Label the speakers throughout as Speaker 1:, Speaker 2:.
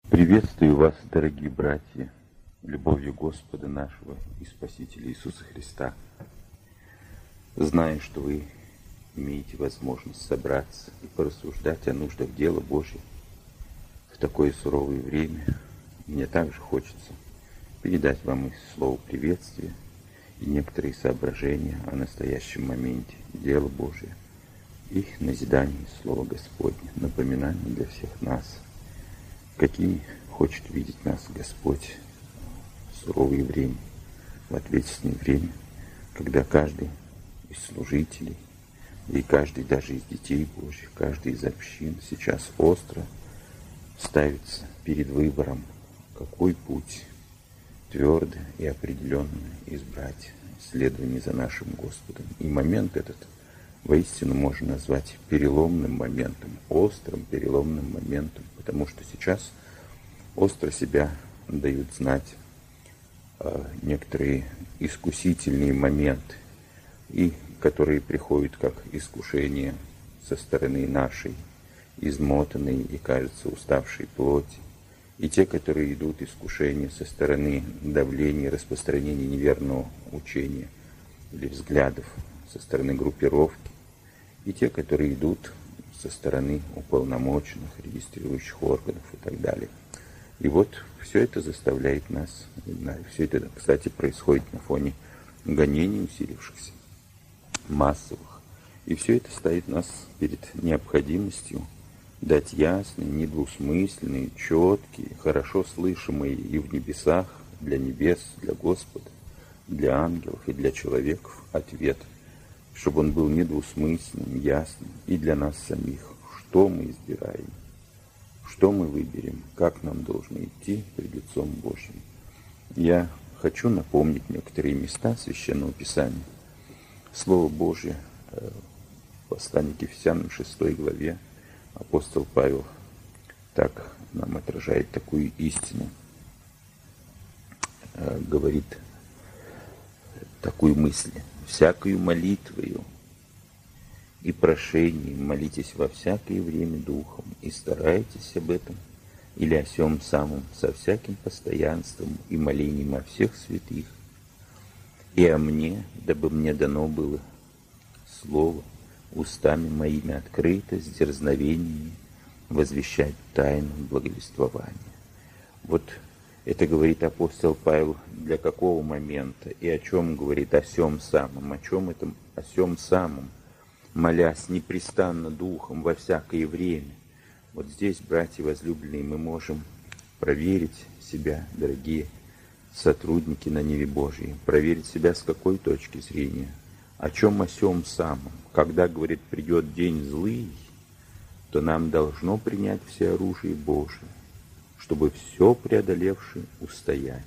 Speaker 1: Приветствую вас, дорогие братья, любовью Господа нашего и Спасителя Иисуса Христа. Знаю, что вы имеете возможность собраться и порассуждать о нуждах дела Божьего в такое суровое время. Мне также хочется передать вам и слово приветствия, и некоторые соображения о настоящем моменте дела Божия, и назидание Слова Господня, напоминание для всех нас, какими хочет видеть нас Господь в суровое время, в ответственное время, когда каждый из служителей и каждый даже из детей Божьих, каждый из общин сейчас остро ставится перед выбором, какой путь твердо и определенно избрать в следовании за нашим Господом. И момент этот воистину можно назвать переломным моментом, острым переломным моментом, потому что сейчас остро себя дают знать некоторые искусительные моменты, и которые приходят как искушение со стороны нашей измотанной и, кажется, уставшей плоти, и те, которые идут искушения со стороны давления, распространения неверного учения или взглядов со стороны группировки, и те, которые идут со стороны уполномоченных, регистрирующих органов и так далее. И вот все это заставляет нас, все это, кстати, происходит на фоне гонений усилившихся, массовых. И все это ставит нас перед необходимостью дать ясные, недвусмысленные, четкие, хорошо слышимые и в небесах, для небес, для Господа, для ангелов и для человеков ответ, чтобы он был недвусмысленным, ясным и для нас самих, что мы избираем, что мы выберем, как нам должно идти пред лицом Божьим. Я хочу напомнить некоторые места Священного Писания. Слово Божие в послании к Ефесянам 6 главе апостол Павел так нам отражает такую истину, говорит такую мысль: «Всякою молитвою и прошением молитесь во всякое время Духом, и старайтесь об этом или о сем самом со всяким постоянством и молением о всех святых, и о мне, дабы мне дано было слово устами моими открыто, с дерзновениями возвещать тайну благовествования». Вот это говорит апостол Павел для какого момента и о чем говорит? О сем самом. О чем это? О сем самом. Молясь непрестанно Духом во всякое время. Вот здесь, братья возлюбленные, мы можем проверить себя, дорогие сотрудники на ниве Божьей, проверить себя с какой точки зрения. О чем о сем самом? Когда, говорит, придет день злый, то нам должно принять все оружие Божие, чтобы все преодолевши устоять.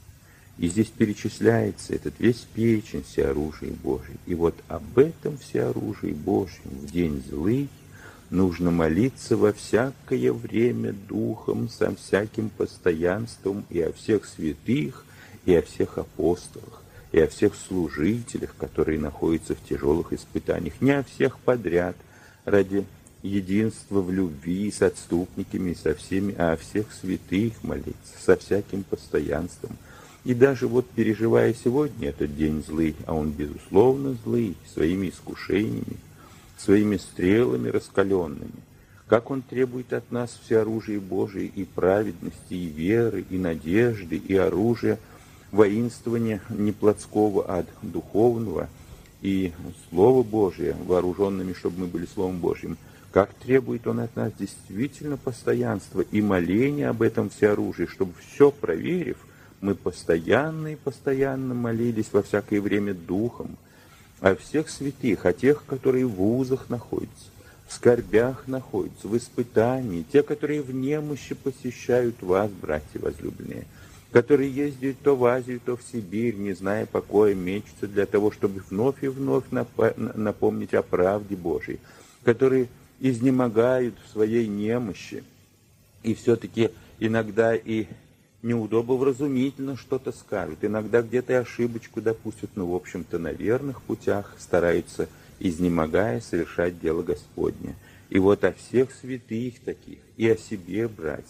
Speaker 1: И здесь перечисляется этот весь перечень всеоружия Божий. И вот об этом всеоружии Божьем в день злый нужно молиться во всякое время Духом, со всяким постоянством, и о всех святых, и о всех апостолах, и о всех служителях, которые находятся в тяжелых испытаниях. Не о всех подряд, ради единства в любви с отступниками, со всеми, а о всех святых молиться, со всяким постоянством. И даже вот переживая сегодня этот день злый, а он безусловно злый, своими искушениями, своими стрелами раскаленными, как он требует от нас всеоружия Божие и праведности, и веры, и надежды, и оружия, воинствования не плотского, а духовного, и Слово Божие, вооруженными, чтобы мы были Словом Божьим. Как требует он от нас действительно постоянства и моления об этом всеоружии, чтобы все проверив, мы постоянно и постоянно молились во всякое время Духом о всех святых, о тех, которые в узах находятся, в скорбях находятся, в испытании, те, которые в немощи посещают вас, братья возлюбленные, которые ездят то в Азию, то в Сибирь, не зная покоя, мечутся для того, чтобы вновь и вновь напомнить о правде Божьей, которые изнемогают в своей немощи, и все-таки иногда и неудобовразумительно что-то скажут, иногда где-то и ошибочку допустят, но, в общем-то, на верных путях стараются, изнемогая, совершать дело Господне. И вот о всех святых таких, и о себе, братья,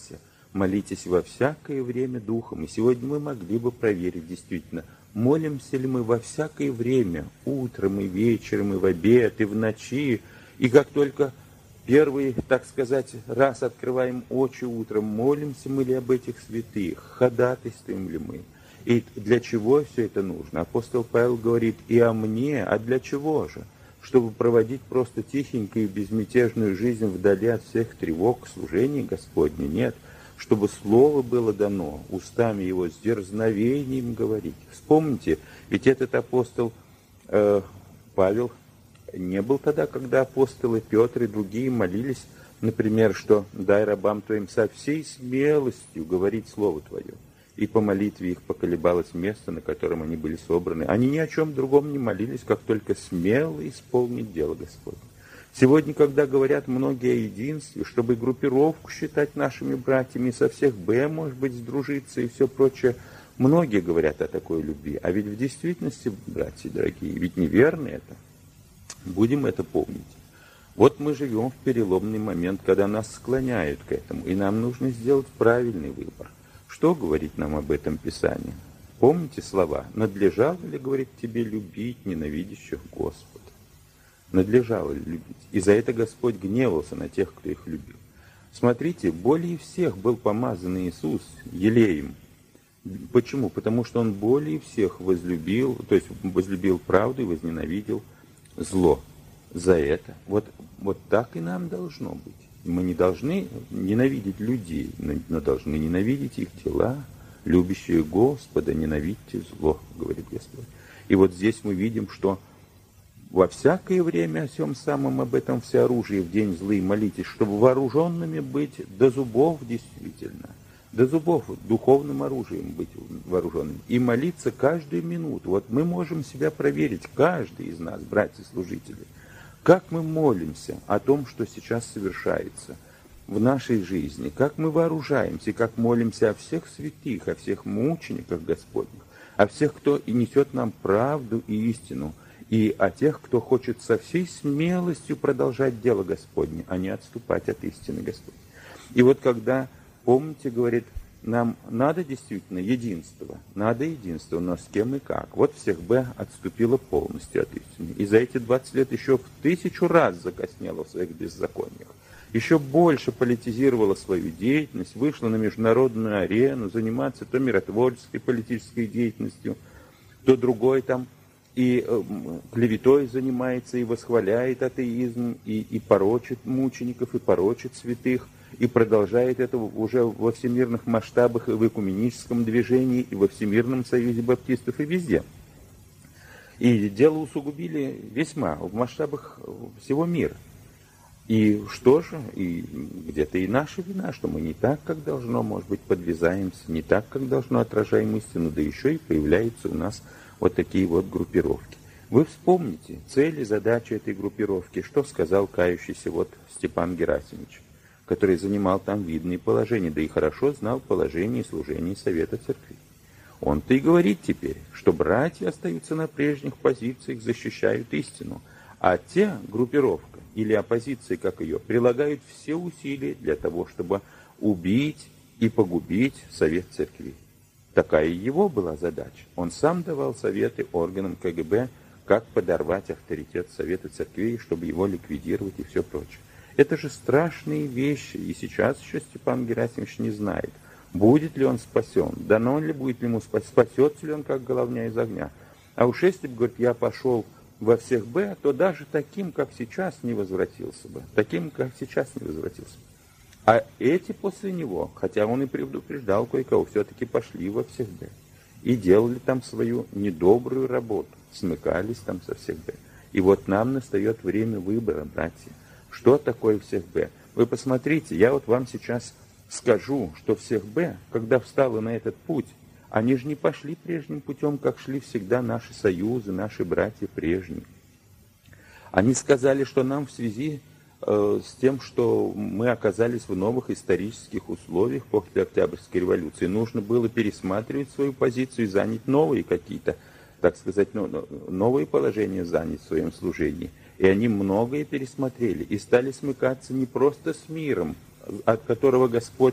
Speaker 1: молитесь во всякое время духом. И сегодня мы могли бы проверить действительно, молимся ли мы во всякое время, утром и вечером, и в обед, и в ночи, и как только первый, так сказать, раз открываем очи утром, молимся мы ли об этих святых, ходатайствуем ли мы. И для чего все это нужно? Апостол Павел говорит, и о мне, а для чего же? Чтобы проводить просто тихенькую и безмятежную жизнь вдали от всех тревог, служения Господне? Нет. Чтобы слово было дано, устами его с дерзновением говорить. Вспомните, ведь этот апостол Павел не был тогда, когда апостолы Петр и другие молились, например, что «дай рабам твоим со всей смелостью говорить слово твое». И по молитве их поколебалось место, на котором они были собраны. Они ни о чем другом не молились, как только смело исполнить дело Господне. Сегодня, когда говорят многие о единстве, чтобы группировку считать нашими братьями, со всех Б, может быть, сдружиться и все прочее, многие говорят о такой любви. А ведь в действительности, братья дорогие, ведь неверно это. Будем это помнить. Вот мы живем в переломный момент, когда нас склоняют к этому, и нам нужно сделать правильный выбор. Что говорит нам об этом Писание? Помните слова? «Надлежало ли, говорит, тебе любить ненавидящих Господа?» Надлежало ли любить? И за это Господь гневался на тех, кто их любил. Смотрите, более всех был помазан Иисус елеем. Почему? Потому что Он более всех возлюбил, то есть возлюбил правду и возненавидел зло. За это. Вот так и нам должно быть. Мы не должны ненавидеть людей, но должны ненавидеть их дела. Любящие Господа, ненавидьте зло, говорит Господь. И вот здесь мы видим, что во всякое время о всем самом об этом всеоружии в день злый молитесь, чтобы вооруженными быть до зубов действительно, до зубов, духовным оружием быть вооруженными. И молиться каждую минуту. Вот мы можем себя проверить, каждый из нас, братья-служители, как мы молимся о том, что сейчас совершается в нашей жизни, как мы вооружаемся, как молимся о всех святых, о всех мучениках Господних, о всех, кто и несет нам правду и истину, и о тех, кто хочет со всей смелостью продолжать дело Господне, а не отступать от истины Господней. И вот когда, помните, говорит, нам надо действительно единство, но с кем и как. Вот всех Б отступила полностью от истины. И за эти 20 лет еще в 1000 раз закоснела в своих беззакониях. Еще больше политизировала свою деятельность, вышла на международную арену, заниматься то миротворческой политической деятельностью, то другой там, и клеветой занимается, и восхваляет атеизм, и порочит мучеников, и порочит святых, и продолжает это уже во всемирных масштабах, и в экуменическом движении, и во Всемирном союзе баптистов, и везде. И дело усугубили весьма в масштабах всего мира. И что же, и где-то и наша вина, что мы не так, как должно, может быть, подвязаемся, не так, как должно отражаем истину, да еще и появляются у нас вот такие вот группировки. Вы вспомните цели, задачи этой группировки, что сказал кающийся вот Степан Герасимович, который занимал там видные положения, да и хорошо знал положение и служение Совета Церкви. Он-то и говорит теперь, что братья остаются на прежних позициях, защищают истину, а те, группировка или оппозиция, как ее, прилагают все усилия для того, чтобы убить и погубить Совет Церкви. Такая его была задача. Он сам давал советы органам КГБ, как подорвать авторитет Совета Церквей, чтобы его ликвидировать и все прочее. Это же страшные вещи, и сейчас еще Степан Герасимович не знает, будет ли он спасен, дано ли будет ему спасется ли он, как головня из огня. А уж если бы, говорит, я пошел во всех Б, то даже таким, как сейчас, не возвратился бы. Таким, как сейчас, не возвратился бы. А эти после него, хотя он и предупреждал кое-кого, все-таки пошли во всех Б. И делали там свою недобрую работу, смыкались там со всех Б. И вот нам настает время выбора, братья. Что такое всех Б? Вы посмотрите, я вот вам сейчас скажу, что всех Б, когда встала на этот путь, они же не пошли прежним путем, как шли всегда наши союзы, наши братья прежние. Они сказали, что нам в связи с тем, что мы оказались в новых исторических условиях после Октябрьской революции, нужно было пересматривать свою позицию и занять новые какие-то, так сказать, новые положения занять в своем служении. И они многое пересмотрели и стали смыкаться не просто с миром, от которого Господь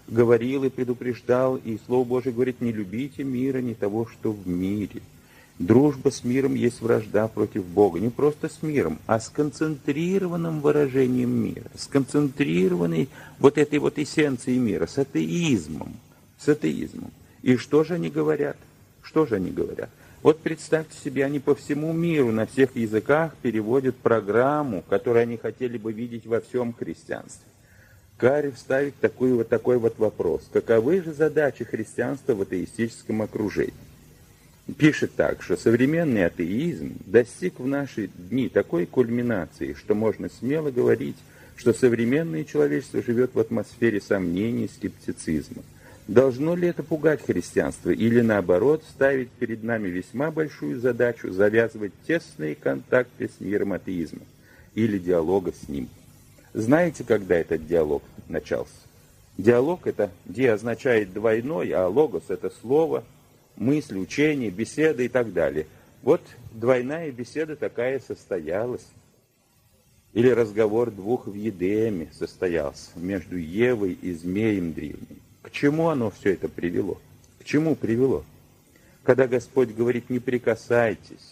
Speaker 1: говорил и предупреждал, и Слово Божие говорит: не любите мира, не того, что в мире. Дружба с миром есть вражда против Бога. Не просто с миром, а с концентрированным выражением мира, с концентрированной вот этой вот эссенцией мира, с атеизмом. С атеизмом. И что же они говорят? Что же они говорят? Вот представьте себе, они по всему миру на всех языках переводят программу, которую они хотели бы видеть во всем христианстве. Карев ставит такой вот вопрос: каковы же задачи христианства в атеистическом окружении? Пишет так, что современный атеизм достиг в наши дни такой кульминации, что можно смело говорить, что современное человечество живет в атмосфере сомнений и скептицизма. Должно ли это пугать христианство или, наоборот, ставить перед нами весьма большую задачу завязывать тесные контакты с миром атеизма или диалога с ним? Знаете, когда этот диалог начался? Диалог — это «ди» означает двойной, а логос — это слово, мысль, учение, беседа и так далее. Вот двойная беседа такая состоялась. Или разговор двух в Едеме состоялся между Евой и змеем древним. К чему оно все это привело? К чему привело? Когда Господь говорит: не прикасайтесь,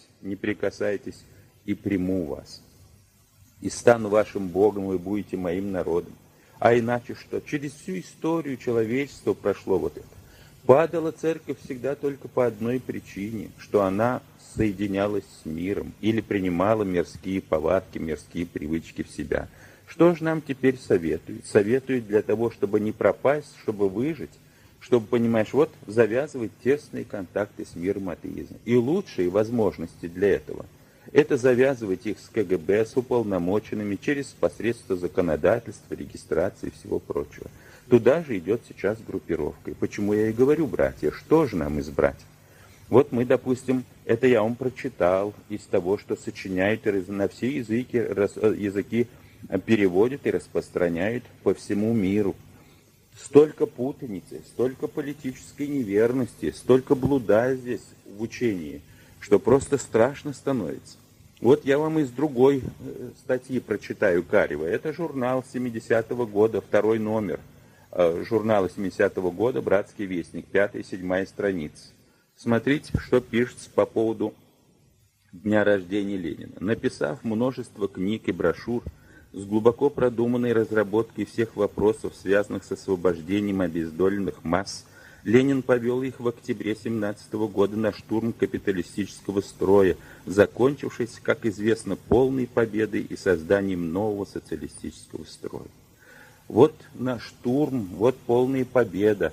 Speaker 1: и приму вас. И стану вашим Богом, и будете моим народом. А иначе что? Через всю историю человечества прошло вот это. Падала церковь всегда только по одной причине, что она соединялась с миром или принимала мирские повадки, мирские привычки в себя. Что же нам теперь советует? Советует для того, чтобы не пропасть, чтобы выжить, чтобы, понимаешь, вот завязывать тесные контакты с миром атеизма. И лучшие возможности для этого — это завязывать их с КГБ, с уполномоченными, через посредство законодательства, регистрации и всего прочего. Туда же идет сейчас группировка. И почему я и говорю, братья, что же нам избрать? Вот мы, допустим, это я вам прочитал из того, что сочиняют на все языки переводят и распространяют по всему миру. Столько путаницы, столько политической неверности, столько блуда здесь в учении, что просто страшно становится. Вот я вам из другой статьи прочитаю Карева. Это журнал 70-го года, 2-й номер журнала 70-го года «Братский вестник», 5-я и 7-я страницы. Смотрите, что пишется по поводу дня рождения Ленина. Написав множество книг и брошюр с глубоко продуманной разработкой всех вопросов, связанных с освобождением обездоленных масс, Ленин повел их в октябре 1917 года на штурм капиталистического строя, закончившийся, как известно, полной победой и созданием нового социалистического строя. Вот наш штурм, вот полная победа,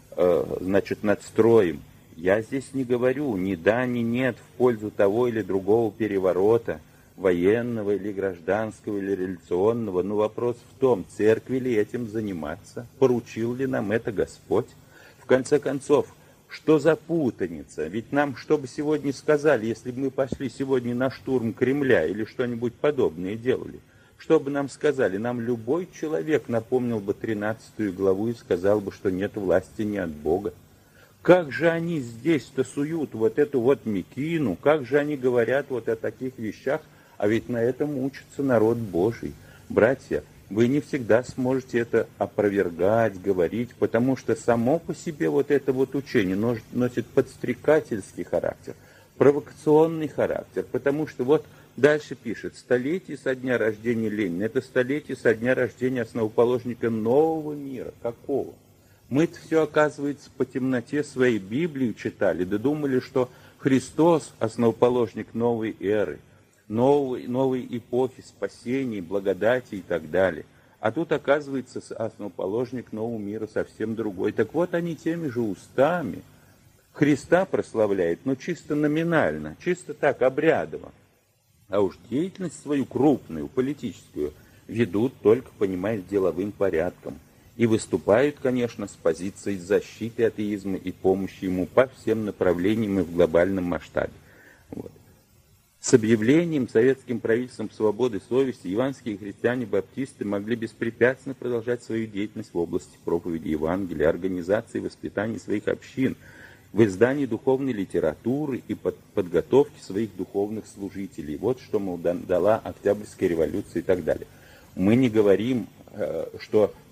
Speaker 1: над строем. Я здесь не говорю ни да, ни нет в пользу того или другого переворота, военного или гражданского или революционного, но вопрос в том, церкви ли этим заниматься, поручил ли нам это Господь. В конце концов, что за путаница? Ведь нам, что бы сегодня сказали, если бы мы пошли сегодня на штурм Кремля или что-нибудь подобное делали? Что бы нам сказали? Нам любой человек напомнил бы 13 главу и сказал бы, что нет власти ни от Бога. Как же они здесь-то суют вот эту вот мекину, как же они говорят вот о таких вещах, а ведь на этом учится народ Божий. Братья, вы не всегда сможете это опровергать, говорить, потому что само по себе вот это вот учение носит подстрекательский характер, провокационный характер, потому что вот дальше пишет: столетие со дня рождения Ленина, это столетие со дня рождения основоположника нового мира. Какого? Мы-то все, оказывается, по темноте своей Библии читали, да думали, что Христос — основоположник новой эры, новой эпохи спасения, благодати и так далее. А тут, оказывается, основоположник нового мира совсем другой. Так вот, они теми же устами Христа прославляют, но чисто номинально, чисто так, обрядово. А уж деятельность свою крупную, политическую, ведут только, понимаешь, деловым порядком. И выступают, конечно, с позицией защиты атеизма и помощи ему по всем направлениям и в глобальном масштабе. Вот. С объявлением советским правительством свободы совести евангельские христиане-баптисты могли беспрепятственно продолжать свою деятельность в области проповеди Евангелия, организации и воспитания своих общин, в издании духовной литературы и подготовке своих духовных служителей. Вот что, мол, дала Октябрьская революция и так далее. Мы не говорим, что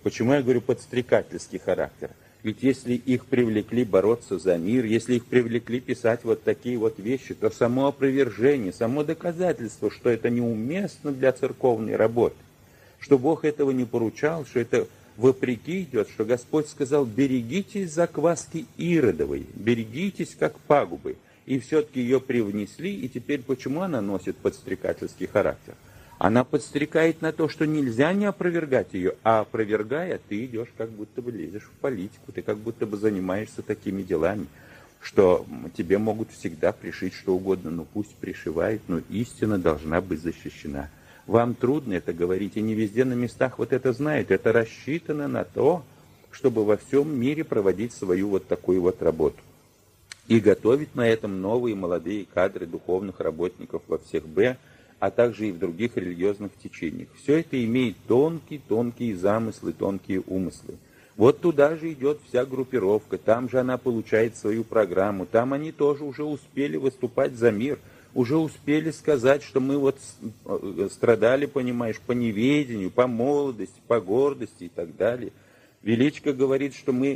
Speaker 1: Почему я говорю подстрекательский характер? Ведь если их привлекли бороться за мир, если их привлекли писать вот такие вот вещи, то само опровержение, само доказательство, что это неуместно для церковной работы, что Бог этого не поручал, что это вопреки идет, что Господь сказал: берегитесь закваски иродовой, берегитесь как пагубы. И все-таки ее привнесли, и теперь почему она носит подстрекательский характер? Она подстрекает на то, что нельзя не опровергать ее, а опровергая, ты идешь, как будто бы лезешь в политику, ты как будто бы занимаешься такими делами, что тебе могут всегда пришить что угодно, но пусть пришивают, но истина должна быть защищена. Вам трудно это говорить, и не везде на местах вот это знают. Это рассчитано на то, чтобы во всем мире проводить свою вот такую вот работу. И готовить на этом новые молодые кадры духовных работников во всех Б, а также и в других религиозных течениях. Все это имеет тонкие замыслы, тонкие умыслы. Вот туда же идет вся группировка, там же она получает свою программу, там они тоже уже успели выступать за мир, уже успели сказать, что мы вот страдали, понимаешь, по неведению, по молодости, по гордости и так далее. Величко говорит, что мы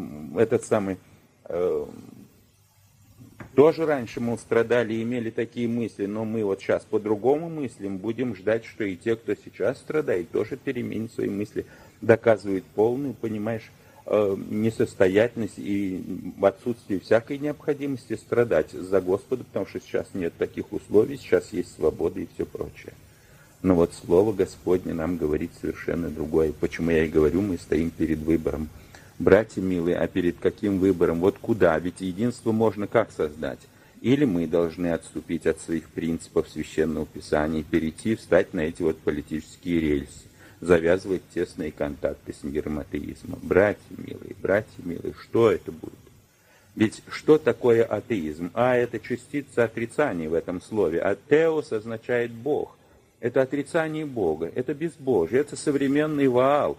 Speaker 1: тоже раньше, мол, страдали и имели такие мысли, но мы вот сейчас по-другому мыслим, будем ждать, что и те, кто сейчас страдает, тоже переменят свои мысли, доказывают полную, понимаешь, несостоятельность и отсутствие всякой необходимости страдать за Господа, потому что сейчас нет таких условий, сейчас есть свобода и все прочее. Но вот Слово Господне нам говорит совершенно другое. Почему я и говорю, мы стоим перед выбором. Братья милые, а перед каким выбором? Вот куда? Ведь единство можно как создать? Или мы должны отступить от своих принципов Священного Писания, перейти, встать на эти вот политические рельсы, завязывать тесные контакты с миром атеизма. Братья милые, что это будет? Ведь что такое атеизм? Это частица отрицания в этом слове. А теос означает Бог. Это отрицание Бога, это безбожие, это современный Ваал,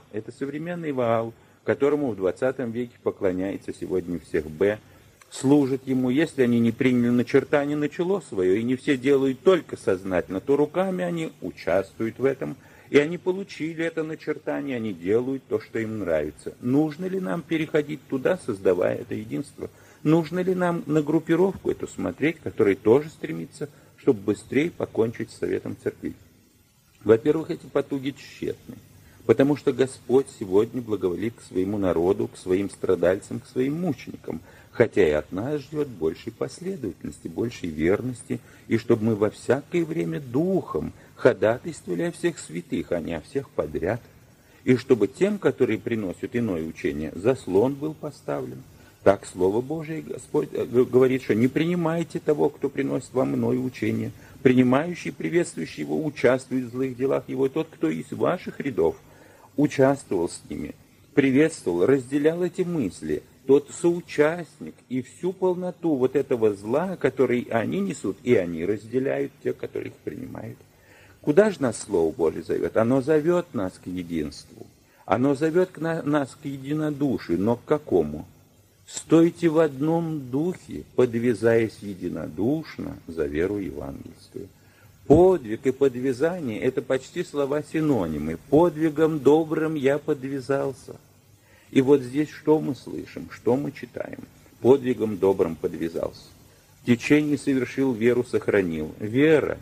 Speaker 1: которому в 20 веке поклоняется сегодня всех Б, служат ему. Если они не приняли начертание на чело свое, и не все делают только сознательно, то руками они участвуют в этом, и они получили это начертание, они делают то, что им нравится. Нужно ли нам переходить туда, создавая это единство? Нужно ли нам на группировку эту смотреть, которая тоже стремится, чтобы быстрее покончить с Советом Церкви? Во-первых, эти потуги тщетны, потому что Господь сегодня благоволит к своему народу, к своим страдальцам, к своим мученикам, хотя и от нас ждет большей последовательности, большей верности, и чтобы мы во всякое время духом ходатайствовали о всех святых, а не о всех подряд, и чтобы тем, которые приносят иное учение, заслон был поставлен. Так Слово Божие Господь говорит, что не принимайте того, кто приносит вам иное учение. Принимающий, приветствующий его, участвует в злых делах его. Тот, кто из ваших рядов участвовал с ними, приветствовал, разделял эти мысли, тот соучастник и всю полноту вот этого зла, который они несут, и они разделяют, те, которые их принимают. Куда же нас Слово Божие зовет? Оно зовет нас к единству. Оно зовет нас к единодушию, но к какому? Стойте в одном духе, подвязаясь единодушно за веру евангельскую. Подвиг и подвязание – это почти слова-синонимы. Подвигом добрым я подвязался. И вот здесь что мы слышим, что мы читаем? Подвигом добрым подвязался. Течение совершил, веру сохранил. Вера,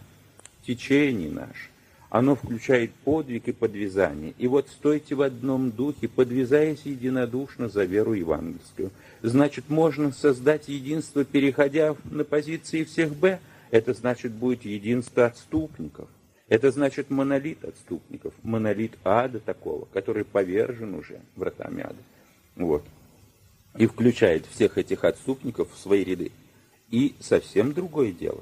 Speaker 1: течение наше, оно включает подвиг и подвязание. И вот стойте в одном духе, подвязаясь единодушно за веру евангельскую. Значит, можно создать единство, переходя на позиции всех Б. Это значит, будет единство отступников. Это значит монолит отступников, монолит ада такого, который повержен уже вратами ада. Вот. И включает всех этих отступников в свои ряды. И совсем другое дело.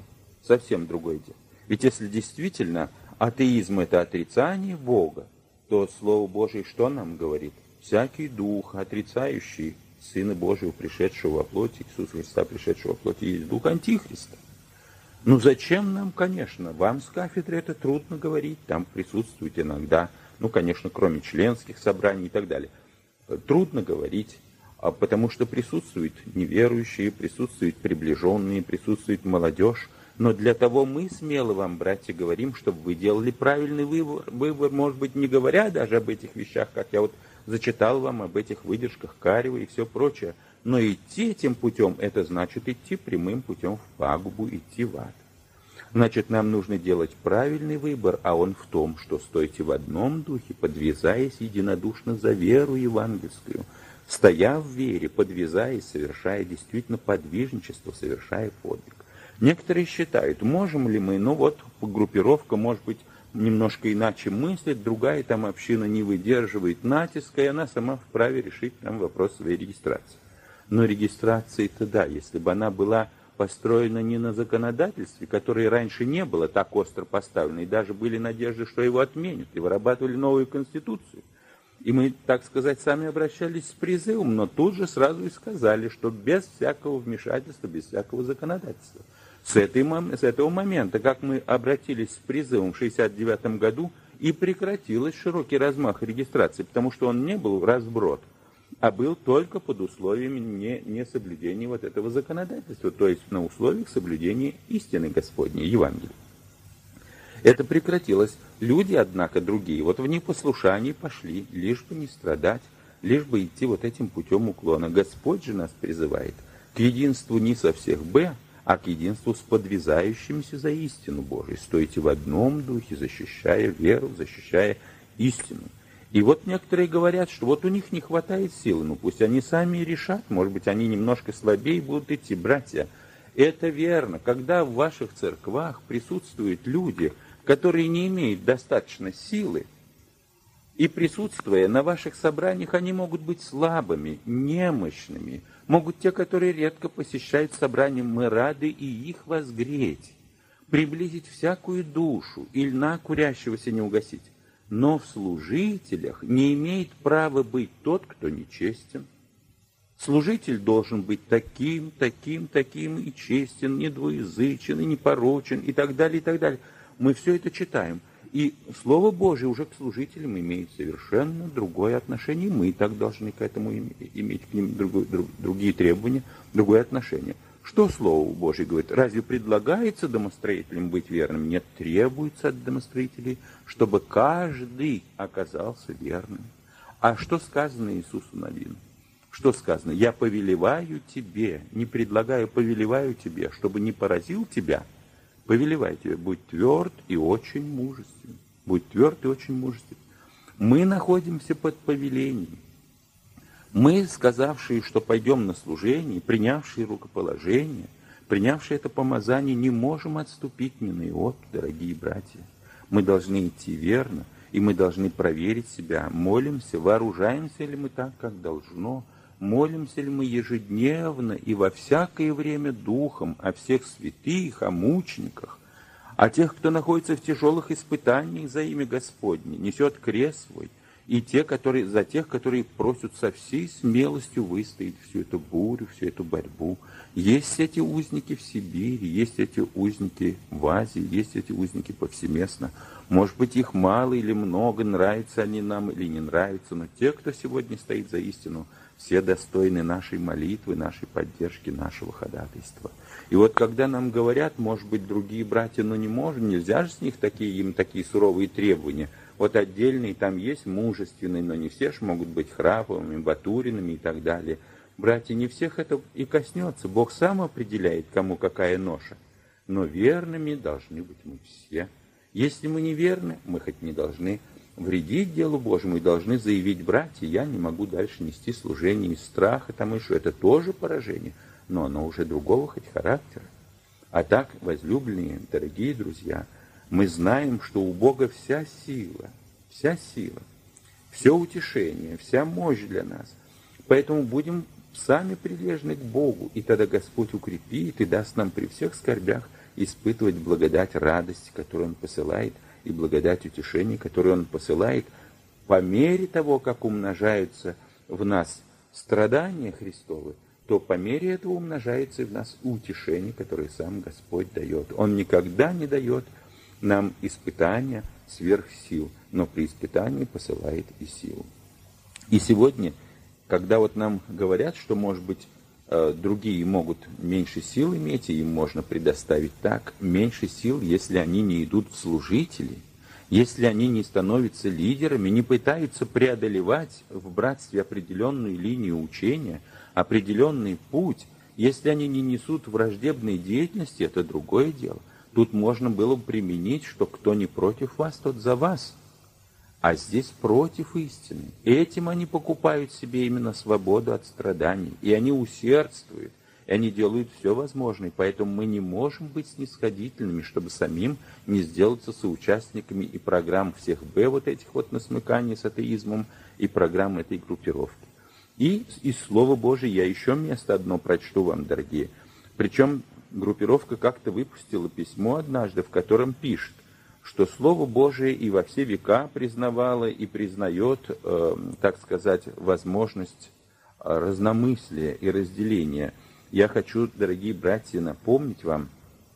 Speaker 1: Ведь если действительно атеизм – это отрицание Бога, то Слово Божие что нам говорит? Всякий дух, отрицающий Сына Божьего, пришедшего во плоти, Иисуса Христа, пришедшего во плоти, есть дух Антихриста. Ну зачем нам, конечно, вам с кафедры это трудно говорить, там присутствует иногда, конечно, кроме членских собраний и так далее. Трудно говорить, потому что присутствуют неверующие, присутствуют приближенные, присутствует молодежь. Но для того мы смело вам, братья, говорим, чтобы вы делали правильный выбор, может быть, не говоря даже об этих вещах, как я вот зачитал вам об этих выдержках Карева и все прочее. Но идти этим путем, это значит идти прямым путем в пагубу, идти в ад. Значит, нам нужно делать правильный выбор, а он в том, что стойте в одном духе, подвязаясь единодушно за веру евангельскую, стоя в вере, подвязаясь, совершая действительно подвижничество, совершая подвиг. Некоторые считают, можем ли мы, группировка, может быть, немножко иначе мыслит, другая там община не выдерживает натиска, и она сама вправе решить там вопрос своей регистрации. Но регистрация-то да, если бы она была построена не на законодательстве, которое раньше не было так остро поставлено, и даже были надежды, что его отменят, и вырабатывали новую конституцию. И мы, так сказать, сами обращались с призывом, но тут же сразу и сказали, что без всякого вмешательства, без всякого законодательства. С этого момента, как мы обратились с призывом в 1969 году, и прекратилось широкий размах регистрации, потому что он не был разброд, а был только под условиями несоблюдения вот этого законодательства, то есть на условиях соблюдения истины Господней, Евангелия. Это прекратилось. Люди, однако, другие, в непослушании пошли, лишь бы не страдать, лишь бы идти вот этим путем уклона. Господь же нас призывает к единству не со всех а к единству с подвязающимися за истину Божию. Стойте в одном духе, защищая веру, защищая истину. И некоторые говорят, что у них не хватает силы, пусть они сами и решат, может быть, они немножко слабее будут идти. Братья, это верно, когда в ваших церквах присутствуют люди, которые не имеют достаточно силы, и присутствуя на ваших собраниях, они могут быть слабыми, немощными, могут те, которые редко посещают собрания, мы рады и их возгреть, приблизить всякую душу, и льна курящегося не угасить. Но в служителях не имеет права быть тот, кто нечестен. Служитель должен быть таким и честен, не двуязычен, и непорочен, и так далее, и так далее. Мы все это читаем. И Слово Божие уже к служителям имеет совершенно другое отношение. Мы так должны к этому иметь к ним другие требования, другое отношение. Что Слово Божие говорит? Разве предлагается домостроителям быть верным? Нет, требуется от домостроителей, чтобы каждый оказался верным. А что сказано Иисусу Навину? Что сказано? «Я повелеваю тебе», не предлагаю, повелеваю тебе, чтобы не поразил тебя, повелеваю тебе, будь тверд и очень мужествен. Будь тверд и очень мужествен. Мы находимся под повелением. Мы, сказавшие, что пойдем на служение, принявшие рукоположение, принявшие это помазание, не можем отступить ни на иоту, дорогие братья. Мы должны идти верно, и мы должны проверить себя, молимся, вооружаемся ли мы так, как должно, молимся ли мы ежедневно и во всякое время духом о всех святых, о мучениках, о тех, кто находится в тяжелых испытаниях за имя Господне, несет крест свой, и за тех, которые просят со всей смелостью выстоять всю эту бурю, всю эту борьбу. Есть эти узники в Сибири, есть эти узники в Азии, есть эти узники повсеместно. Может быть, их мало или много, нравятся они нам или не нравятся, но те, кто сегодня стоит за истину, все достойны нашей молитвы, нашей поддержки, нашего ходатайства. И когда нам говорят, может быть, другие братья, но не можем, нельзя же с них им такие суровые требования. Отдельные там есть мужественные, но не все же могут быть Храповыми, Батуриными и так далее. Братья, не всех это и коснется. Бог сам определяет, кому какая ноша. Но верными должны быть мы все. Если мы неверны, мы хоть не должны вредить делу Божьему и должны заявить: братья, я не могу дальше нести служение из страха, это тоже поражение, но оно уже другого хоть характера. А так, возлюбленные, дорогие друзья, мы знаем, что у Бога вся сила, все утешение, вся мощь для нас. Поэтому будем сами прилежны к Богу, и тогда Господь укрепит и даст нам при всех скорбях испытывать благодать радости, которую Он посылает, и благодать утешения, которую Он посылает по мере того, как умножаются в нас страдания Христовы, то по мере этого умножается и в нас утешение, которое сам Господь дает. Он никогда не дает нам испытания сверх сил, но при испытании посылает и силу. И сегодня, когда нам говорят, что, может быть, другие могут меньше сил иметь, и им можно предоставить так, меньше сил, если они не идут в служители, если они не становятся лидерами, не пытаются преодолевать в братстве определенную линию учения, определенный путь, если они не несут враждебной деятельности, это другое дело. Тут можно было бы применить, что кто не против вас, тот за вас. А здесь против истины. Этим они покупают себе именно свободу от страданий. И они усердствуют, и они делают все возможное. Поэтому мы не можем быть снисходительными, чтобы самим не сделаться соучастниками и программ всех вот этих вот насмыканий с атеизмом, и программ этой группировки. И из Слова Божия я еще место одно прочту вам, дорогие. Причем группировка как-то выпустила письмо однажды, в котором пишет, что Слово Божие и во все века признавало и признает, так сказать, возможность разномыслия и разделения. Я хочу, дорогие братья, напомнить вам,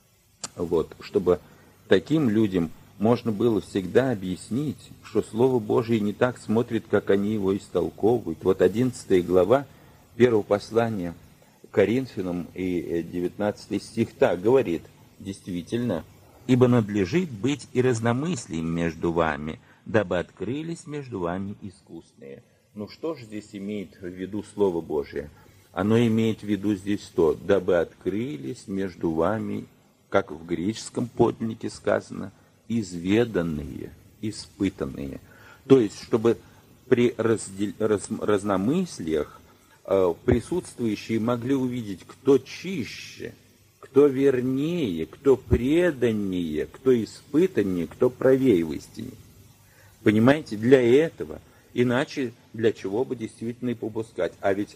Speaker 1: чтобы таким людям можно было всегда объяснить, что Слово Божие не так смотрит, как они его истолковывают. 11 глава 1 послания Коринфянам и 19 стих так говорит, действительно, «Ибо надлежит быть и разномыслием между вами, дабы открылись между вами искусные». Ну что же здесь имеет в виду Слово Божие? Оно имеет в виду здесь то, дабы открылись между вами, как в греческом подлиннике сказано, изведанные, испытанные. То есть, чтобы при разномыслиях присутствующие могли увидеть, кто чище, кто вернее, кто преданнее, кто испытаннее, кто правее в истине. Понимаете, для этого, иначе для чего бы действительно и попускать. А ведь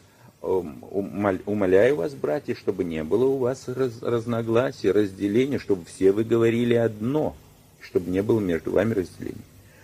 Speaker 1: умоляю вас, братья, чтобы не было у вас разногласий, разделения, чтобы все вы говорили одно, чтобы не было между вами разделения.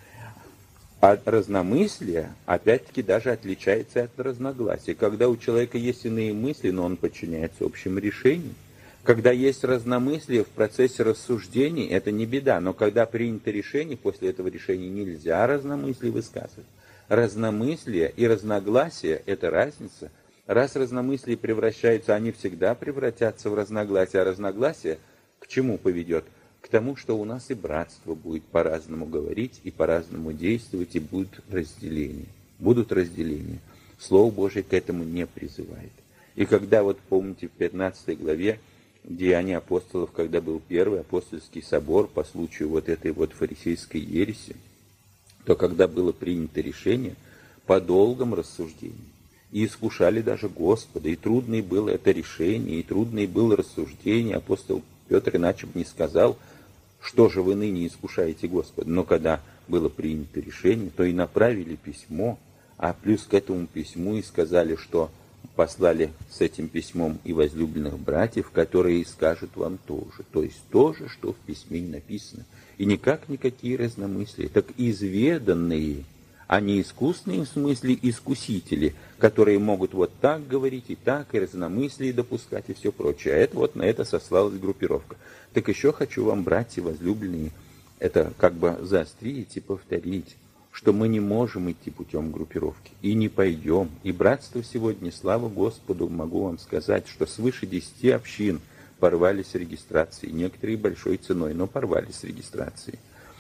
Speaker 1: А разномыслие, опять-таки, даже отличается от разногласия. Когда у человека есть иные мысли, но он подчиняется общим решениям. Когда есть разномыслие в процессе рассуждений, это не беда. Но когда принято решение, после этого решения нельзя разномыслие высказывать. Разномыслие и разногласие – это разница. Раз разномыслие превращаются, они всегда превратятся в разногласия. А разногласие к чему поведет? К тому, что у нас и братство будет по-разному говорить, и по-разному действовать, и будут разделения. Будут разделения. Слово Божие к этому не призывает. И когда, помните, в 15 главе, Деяния апостолов, когда был первый апостольский собор по случаю этой фарисейской ереси, то когда было принято решение по долгом рассуждении, и искушали даже Господа, и трудное было это решение, и трудное было рассуждение, апостол Петр иначе бы не сказал, что же вы ныне искушаете Господа. Но когда было принято решение, то и направили письмо, а плюс к этому письму и сказали, что послали с этим письмом и возлюбленных братьев, которые скажут вам тоже. То есть то же, что в письме не написано. И никакие разномыслия, так изведанные, а не искусные в смысле искусители, которые могут так говорить, и разномыслие допускать, и все прочее. А это на это сослалась группировка. Так еще хочу вам, братья возлюбленные, это заострить и повторить, что мы не можем идти путем группировки, и не пойдем. И братство сегодня, слава Господу, могу вам сказать, что свыше 10 общин порвали с регистрацией, некоторые большой ценой, но порвали с регистрацией.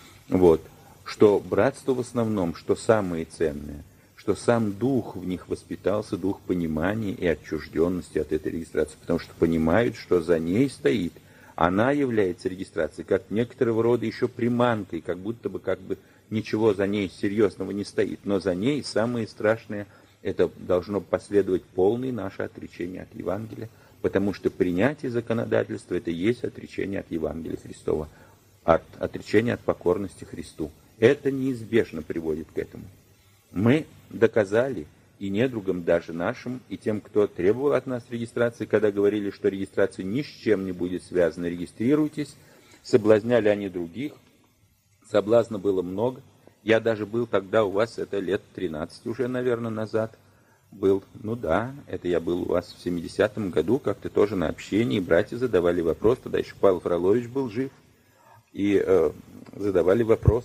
Speaker 1: Что братство в основном, что самое ценное, что сам дух в них воспитался, дух понимания и отчужденности от этой регистрации, потому что понимают, что за ней стоит, она является регистрацией, как некоторого рода еще приманкой, как будто бы ничего за ней серьезного не стоит, но за ней самое страшное, это должно последовать полное наше отречение от Евангелия, потому что принятие законодательства – это и есть отречение от Евангелия Христова, отречение от покорности Христу. Это неизбежно приводит к этому. Мы доказали и недругам даже нашим, и тем, кто требовал от нас регистрации, когда говорили, что регистрация ни с чем не будет связана, регистрируйтесь, соблазняли они других, соблазна было много. Я даже был тогда у вас, это лет 13 уже, наверное, назад был. Это я был у вас в 70-м году, как-то тоже на общении. Братья задавали вопрос, тогда еще Павел Фролович был жив. И задавали вопрос,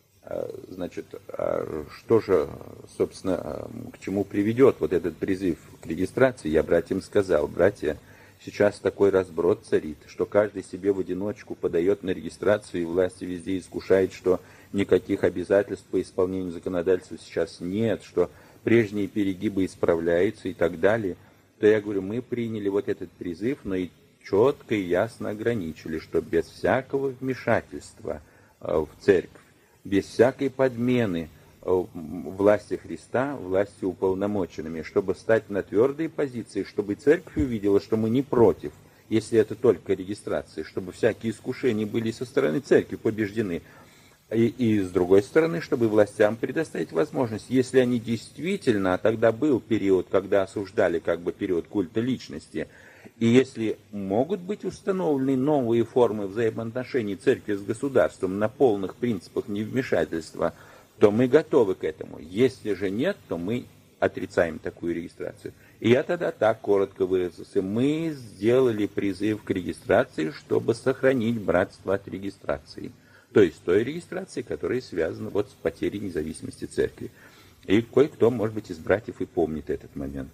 Speaker 1: что же, собственно, к чему приведет этот призыв к регистрации. Я братьям сказал: братья, Сейчас такой разброд царит, что каждый себе в одиночку подает на регистрацию, и власти везде искушает, что никаких обязательств по исполнению законодательства сейчас нет, что прежние перегибы исправляются и так далее. То я говорю, мы приняли вот этот призыв, но и четко и ясно ограничили, что без всякого вмешательства в церковь, без всякой подмены власти Христа, власти уполномоченными, чтобы стать на твердые позиции, чтобы церковь увидела, что мы не против, если это только регистрация, чтобы всякие искушения были со стороны церкви побеждены, и с другой стороны, чтобы властям предоставить возможность, если они действительно, а тогда был период, когда осуждали как бы период культа личности, и если могут быть установлены новые формы взаимоотношений церкви с государством на полных принципах невмешательства, то мы готовы к этому. Если же нет, то мы отрицаем такую регистрацию. И я тогда так коротко выразился. Мы сделали призыв к регистрации, чтобы сохранить братство от регистрации. То есть той регистрации, которая связана вот с потерей независимости церкви. И кое-кто, может быть, из братьев и помнит этот момент.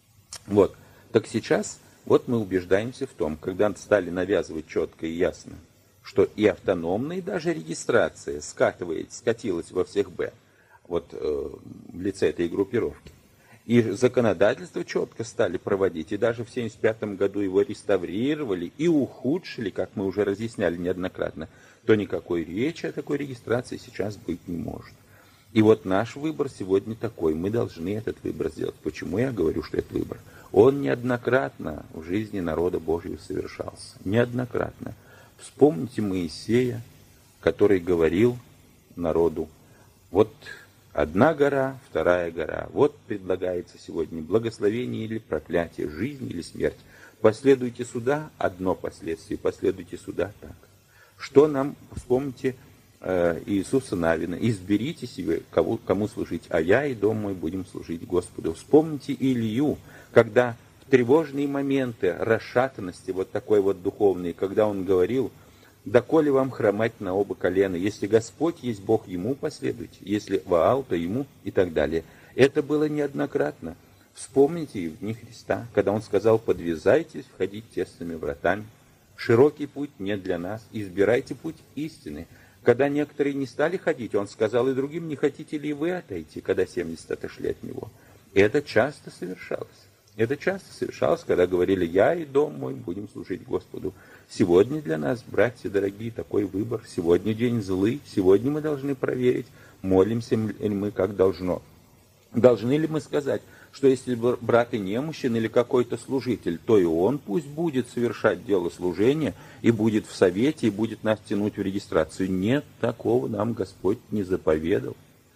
Speaker 1: Вот. Так сейчас вот мы убеждаемся в том, когда стали навязывать четко и ясно, что и автономная даже регистрация скатилась во всех Б, вот в лице этой группировки. И законодательство четко стали проводить, и даже в 1975 году его реставрировали и ухудшили, как мы уже разъясняли неоднократно, то никакой речи о такой регистрации сейчас быть не может. И вот наш выбор сегодня такой, мы должны этот выбор сделать. Почему я говорю, что это выбор? Он неоднократно в жизни народа Божьего совершался. Неоднократно. Вспомните Моисея, который говорил народу, вот одна гора, вторая гора, вот предлагается сегодня благословение или проклятие, жизнь или смерть. Последуйте сюда, одно последствие, последуйте сюда, так. Что нам, вспомните Иисуса Навина, изберите себе, кому служить, а я и дом мой будем служить Господу. Вспомните Илью, когда тревожные моменты расшатанности, вот такой вот духовной, когда он говорил, доколе вам хромать на оба колена, если Господь есть Бог, Ему последуйте, если Ваал, то Ему и так далее. Это было неоднократно. Вспомните и в дни Христа, когда Он сказал, подвязайтесь, входить тесными вратами. Широкий путь не для нас, избирайте путь истины. Когда некоторые не стали ходить, Он сказал и другим, не хотите ли вы отойти, когда 70 отошли от Него. Это часто совершалось. Это часто совершалось, когда говорили, я и дом мой будем служить Господу. Сегодня для нас, братья дорогие, такой выбор. Сегодня день злый, сегодня мы должны проверить, молимся ли мы как должно. Должны ли мы сказать, что если брат и немощен или какой-то служитель, то и он пусть будет совершать дело служения и будет в совете, и будет нас тянуть в регистрацию. Нет, такого нам Господь не заповедал.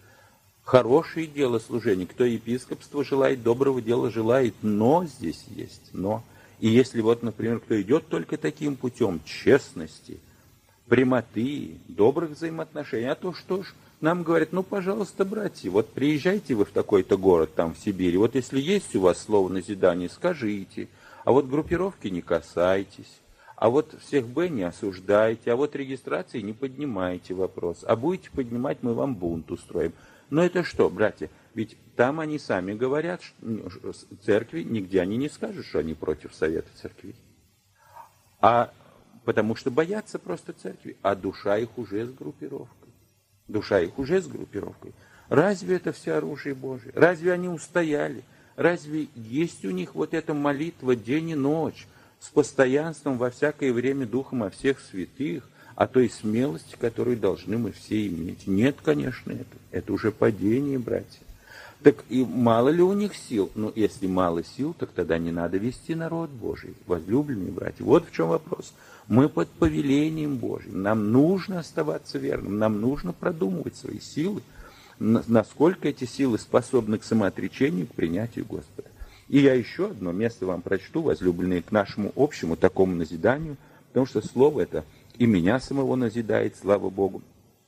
Speaker 1: Хорошее дело служения. Кто епископство желает, доброго дела желает, но здесь есть но. И если вот, например, кто идет только таким путем честности, прямоты, добрых взаимоотношений, а то что ж, нам говорят, ну, пожалуйста, братья, вот приезжайте вы в такой-то город там в Сибири, вот если есть у вас слово назидание, скажите, а вот группировки не касайтесь, а вот всех Б не осуждайте, а вот регистрации не поднимайте вопрос, а будете поднимать, мы вам бунт устроим. Но это что, братья? Ведь там они сами говорят, что церкви, нигде они не скажут, что они против совета церквей. А потому что боятся просто церкви, а душа их уже с группировкой. Душа их уже с группировкой. Разве это все оружие Божие? Разве они устояли? Разве есть у них вот эта молитва день и ночь с постоянством во всякое время духом о всех святых, о той смелости, которую должны мы все иметь? Нет, конечно, это уже падение, братья. Так и мало ли у них сил? Ну, если мало сил, так тогда не надо вести народ Божий, возлюбленные братья. Вот в чем вопрос. Мы под повелением Божьим. Нам нужно оставаться верным, нам нужно продумывать свои силы, насколько эти силы способны к самоотречению, к принятию Господа. И я еще одно место вам прочту, возлюбленные, к нашему общему такому назиданию, потому что слово это и меня самого назидает, слава Богу.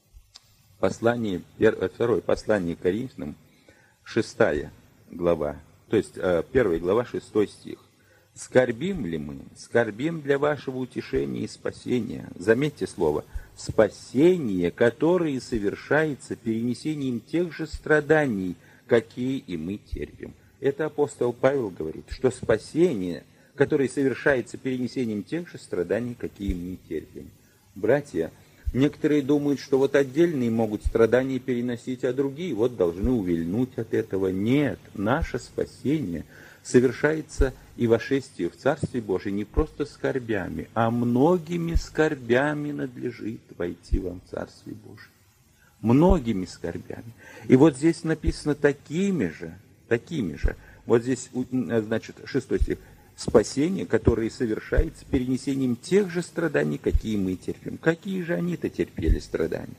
Speaker 1: Второе послание к Коринфянам, 6 глава, то есть 1 глава, 6 стих. «Скорбим ли мы? Скорбим для вашего утешения и спасения». Заметьте слово «спасение, которое совершается перенесением тех же страданий, какие и мы терпим». Это апостол Павел говорит, что спасение который совершается перенесением тех же страданий, какие мы терпим. Братья, некоторые думают, что вот отдельные могут страдания переносить, а другие вот должны увильнуть от этого. Нет, наше спасение совершается и вошествие в Царствие Божие не просто скорбями, а многими скорбями надлежит войти вам в Царствие Божие. Многими скорбями. И вот здесь написано такими же. Вот здесь, значит, 6 стих. Спасение, которое совершается перенесением тех же страданий, какие мы терпим. Какие же они-то терпели страдания?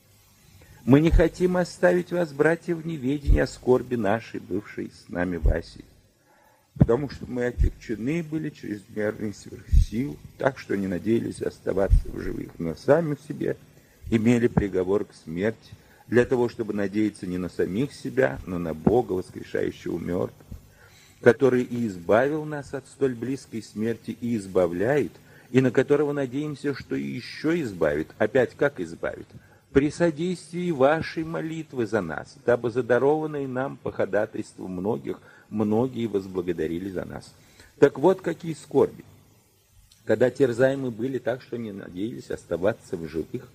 Speaker 1: Мы не хотим оставить вас, братья, в неведении о скорби нашей, бывшей с нами в Асии, потому что мы отягчены были чрезмерной сверхсил, так что не надеялись оставаться в живых, но сами в себе имели приговор к смерти, для того, чтобы надеяться не на самих себя, но на Бога, воскрешающего мертвых, который и избавил нас от столь близкой смерти и избавляет, и на которого надеемся, что еще избавит. Опять как избавит? При содействии вашей молитвы за нас, дабы задарованные нам по ходатайству многих, многие возблагодарили за нас. Так вот, какие скорби. Когда терзаемы были так, что не надеялись оставаться в живых,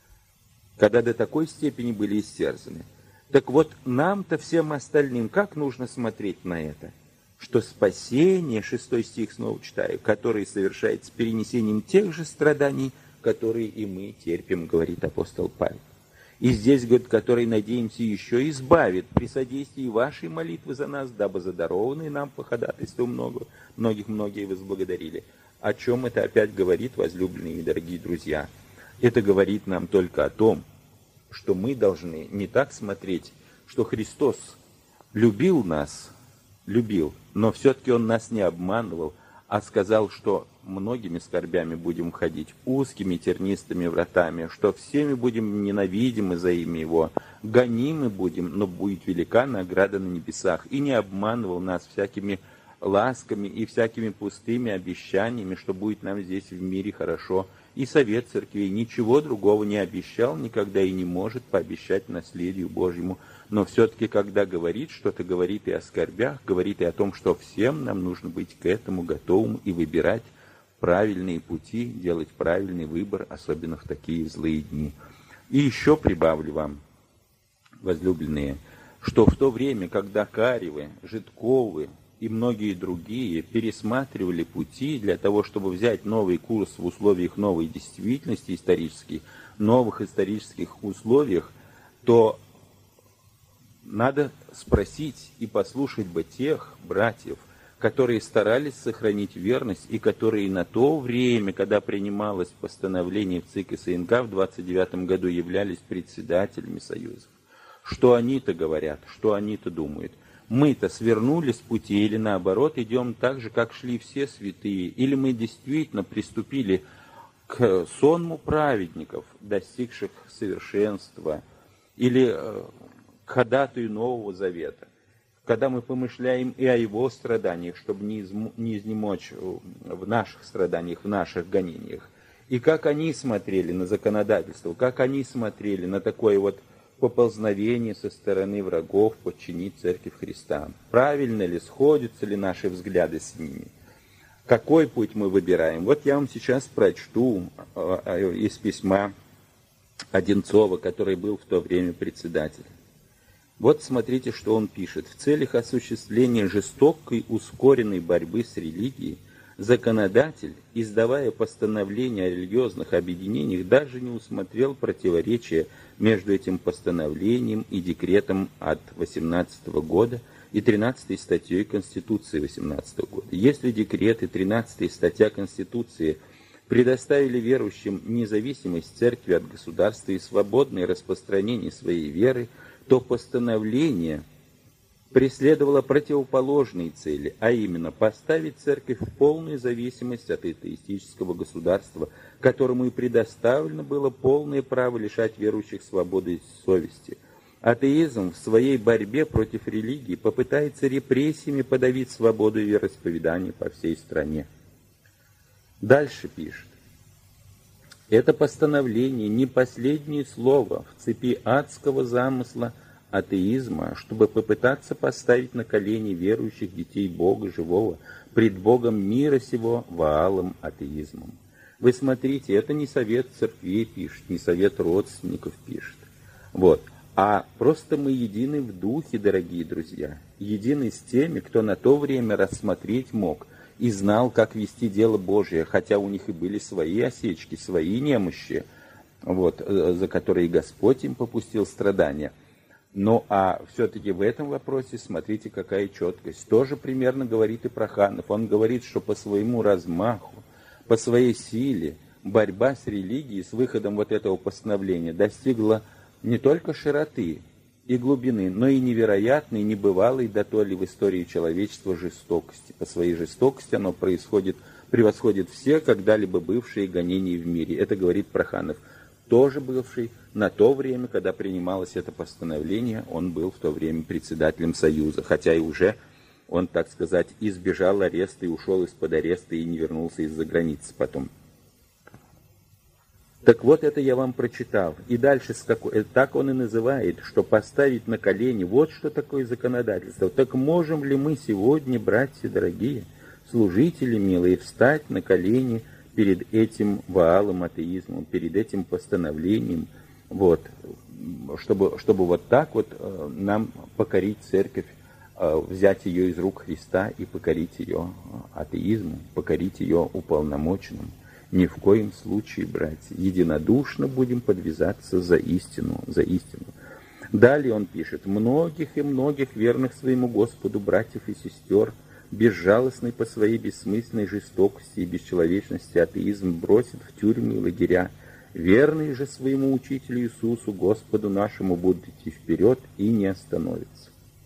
Speaker 1: когда до такой степени были истерзаны. Так вот, нам-то, всем остальным, как нужно смотреть на это? Что спасение, 6 стих снова читаю, который совершается перенесением тех же страданий, которые и мы терпим, говорит апостол Павел. И здесь, говорит, который, надеемся, еще избавит при содействии вашей молитвы за нас, дабы задарованные нам по ходатайству многие возблагодарили. О чем это опять говорит, возлюбленные и дорогие друзья? Это говорит нам только о том, что мы должны не так смотреть, что Христос любил нас, но все-таки Он нас не обманывал, а сказал, что многими скорбями будем ходить, узкими тернистыми вратами, что всеми будем ненавидимы за имя Его, гонимы будем, но будет велика награда на небесах. И не обманывал нас всякими ласками и всякими пустыми обещаниями, что будет нам здесь в мире хорошо. И совет церквей ничего другого не обещал никогда и не может пообещать наследию Божьему. Но все-таки, когда говорит что-то, говорит и о скорбях, говорит и о том, что всем нам нужно быть к этому готовым и выбирать правильные пути, делать правильный выбор, особенно в такие злые дни. И еще прибавлю вам, возлюбленные, что в то время, когда Каревы, Житковы и многие другие пересматривали пути для того, чтобы взять новый курс в условиях новой действительности исторической, новых исторических условиях, то надо спросить и послушать бы тех братьев, которые старались сохранить верность и которые на то время, когда принималось постановление в ЦИК СНК в 29 году, являлись председателями союзов. Что они-то говорят, что они-то думают? Мы-то свернули с пути или наоборот идем так же, как шли все святые? Или мы действительно приступили к сонму праведников, достигших совершенства, или к ходатаю Нового Завета? Когда мы помышляем и о Его страданиях, чтобы не изнемочь в наших страданиях, в наших гонениях. И как они смотрели на законодательство, как они смотрели на такое вот поползновение со стороны врагов подчинить Церковь Христа. Правильно ли, сходятся ли наши взгляды с ними? Какой путь мы выбираем? Вот я вам сейчас прочту из письма Одинцова, который был в то время председателем. Вот смотрите, что он пишет. В целях осуществления жестокой, ускоренной борьбы с религией, законодатель, издавая постановления о религиозных объединениях, даже не усмотрел противоречия между этим постановлением и декретом от 18 года и 13 статьей Конституции 18 года. Если декрет и 13 статья Конституции предоставили верующим независимость церкви от государства и свободное распространение своей веры, то постановление преследовало противоположные цели, а именно поставить церковь в полную зависимость от атеистического государства, которому и предоставлено было полное право лишать верующих свободы совести. Атеизм в своей борьбе против религии попытается репрессиями подавить свободу вероисповедания по всей стране. Дальше пишет. Это постановление не последнее слово в цепи адского замысла атеизма, чтобы попытаться поставить на колени верующих детей Бога живого пред Богом мира сего Ваалом атеизмом. Вы смотрите, это не совет церквей пишет, не совет родственников пишет. Вот. А просто мы едины в духе, дорогие друзья, едины с теми, кто на то время рассмотреть мог и знал, как вести дело Божие, хотя у них и были свои осечки, свои немощи, вот, за которые Господь им попустил страдания. Ну, а все-таки в этом вопросе, смотрите, какая четкость. Тоже примерно говорит и Проханов. Он говорит, что по своему размаху, по своей силе, борьба с религией, с выходом вот этого постановления достигла не только широты и глубины, но и невероятной, небывалой дотоле в истории человечества жестокости. По своей жестокости оно превосходит все когда-либо бывшие гонения в мире. Это говорит Проханов. Тоже бывший на то время, когда принималось это постановление, он был в то время председателем Союза, хотя и уже он, так сказать, избежал ареста и ушел из-под ареста и не вернулся из-за границы потом. Так вот, это я вам прочитал. И дальше так он и называет, что поставить на колени, вот что такое законодательство. Так можем ли мы сегодня, братья дорогие, служители милые, встать на колени перед этим Ваалом атеизмом, перед этим постановлением, вот, чтобы вот так вот нам покорить церковь, взять ее из рук Христа и покорить ее атеизму, покорить ее уполномоченным. Ни в коем случае, братья, единодушно будем подвязаться за истину, за истину. Далее он пишет: многих и многих верных своему Господу братьев и сестер, безжалостный по своей бессмысленной жестокости и бесчеловечности атеизм бросит в тюрьмы и лагеря. Верные же своему учителю Иисусу, Господу нашему, будут идти вперед и не остановятся.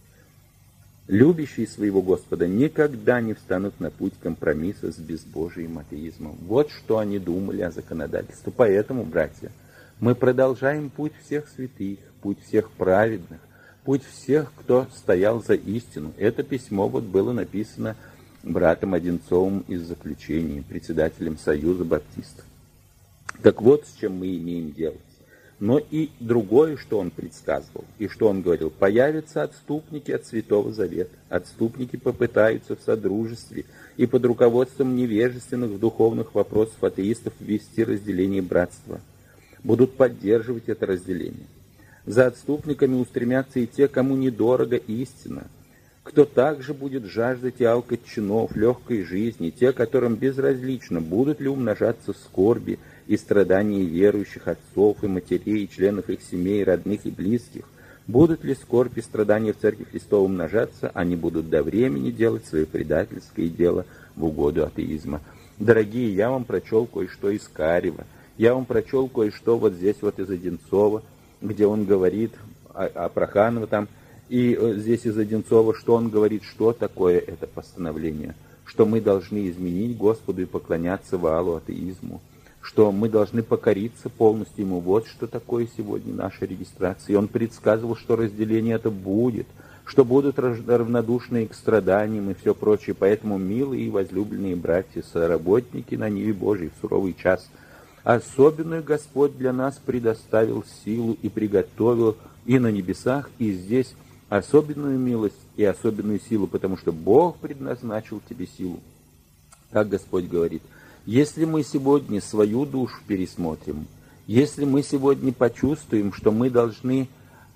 Speaker 1: Любящие своего Господа никогда не встанут на путь компромисса с безбожием атеизмом. Вот что они думали о законодательстве. Поэтому, братья, мы продолжаем путь всех святых, путь всех праведных, путь всех, кто стоял за истину. Это письмо вот было написано братом Одинцовым из заключения, председателем Союза баптистов. Так вот, с чем мы имеем дело. Но и другое, что он предсказывал, и что он говорил: появятся отступники от Святого Завета. Отступники попытаются в содружестве и под руководством невежественных в духовных вопросах атеистов ввести разделение братства. Будут поддерживать это разделение. За отступниками устремятся и те, кому недорого истина, кто также будет жаждать и алкать чинов, легкой жизни, те, которым безразлично, будут ли умножаться скорби и страдания верующих отцов и матерей, и членов их семей, родных и близких. Будут ли скорбь и страдания в Церкви Христовой умножаться, они будут до времени делать свое предательское дело в угоду атеизма. Дорогие, я вам прочел кое-что из Карева, я вам прочел кое-что вот здесь вот из Одинцова, где он говорит о Проханове там, и здесь из Одинцова, что он говорит, что такое это постановление, что мы должны изменить Господу и поклоняться Ваалу атеизму, что мы должны покориться полностью ему. Вот что такое сегодня наша регистрация. И он предсказывал, что разделение это будет, что будут равнодушные к страданиям и все прочее. Поэтому, милые и возлюбленные братья, соработники на ниве Божией в суровый час, особенную Господь для нас предоставил силу и приготовил и на небесах, и здесь особенную милость и особенную силу, потому что Бог предназначил тебе силу. Так Господь говорит: если мы сегодня свою душу пересмотрим, если мы сегодня почувствуем, что мы должны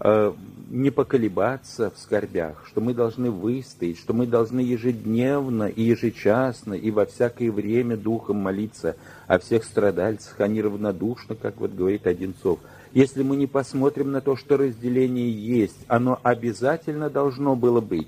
Speaker 1: не поколебаться в скорбях, что мы должны выстоять, что мы должны ежедневно и ежечасно и во всякое время духом молиться о всех страдальцах, а не равнодушно, как вот говорит Одинцов. Если мы не посмотрим на то, что разделение есть, оно обязательно должно было быть.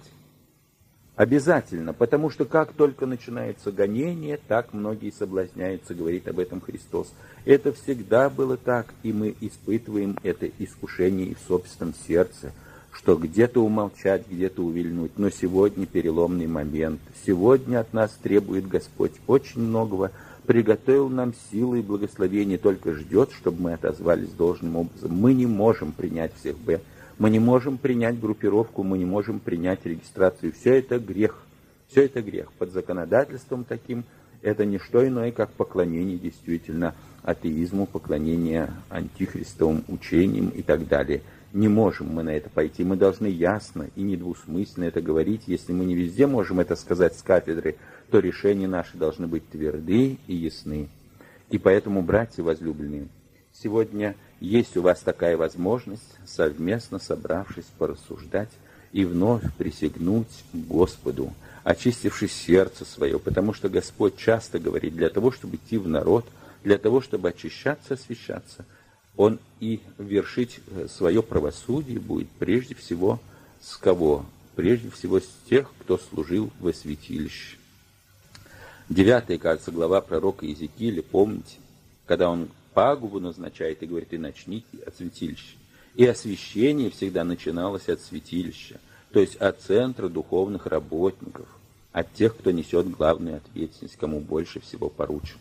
Speaker 1: Обязательно, потому что как только начинается гонение, так многие соблазняются, говорит об этом Христос. Это всегда было так, и мы испытываем это искушение и в собственном сердце, что где-то умолчать, где-то увильнуть. Но сегодня переломный момент. Сегодня от нас требует Господь очень многого, приготовил нам силы и благословение, только ждет, чтобы мы отозвались должным образом. Мы не можем принять всех Б. Мы не можем принять группировку, мы не можем принять регистрацию. Все это грех. Все это грех. Под законодательством таким это не что иное, как поклонение действительно атеизму, поклонение антихристовым учениям и так далее. Не можем мы на это пойти. Мы должны ясно и недвусмысленно это говорить. Если мы не везде можем это сказать с кафедры, то решения наши должны быть тверды и ясны. И поэтому, братья возлюбленные, сегодня есть у вас такая возможность, совместно собравшись, порассуждать и вновь присягнуть Господу, очистившись сердце свое, потому что Господь часто говорит, для того, чтобы идти в народ, для того, чтобы очищаться, освящаться, Он и вершить свое правосудие будет прежде всего с кого? Прежде всего с тех, кто служил во святилище. 9, кажется, глава пророка Иезекииля, помните, когда он пагубу назначает и говорит, и начните от святилища. И освящение всегда начиналось от святилища, то есть от центра духовных работников, от тех, кто несет главную ответственность, кому больше всего поручено.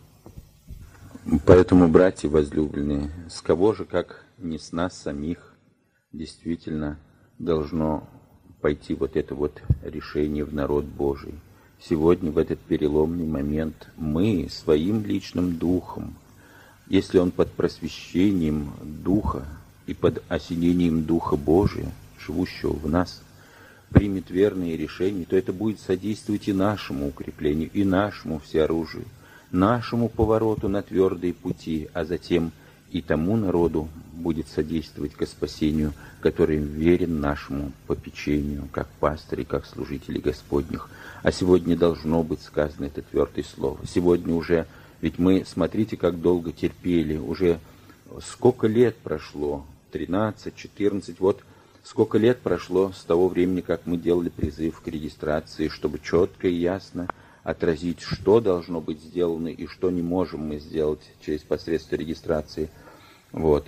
Speaker 1: Поэтому, братья возлюбленные, с кого же, как не с нас самих, действительно должно пойти вот это вот решение в народ Божий. Сегодня, в этот переломный момент, мы своим личным духом, если он под просвещением Духа и под осенением Духа Божия, живущего в нас, примет верные решения, то это будет содействовать и нашему укреплению, и нашему всеоружию, нашему повороту на твердые пути, а затем и тому народу будет содействовать ко спасению, который верен нашему попечению, как пастыри, как служители Господних. А сегодня должно быть сказано это твердое слово. Сегодня уже, ведь мы, смотрите, как долго терпели, уже сколько лет прошло, 13, 14, вот сколько лет прошло с того времени, как мы делали призыв к регистрации, чтобы четко и ясно отразить, что должно быть сделано и что не можем мы сделать через посредство регистрации. Вот.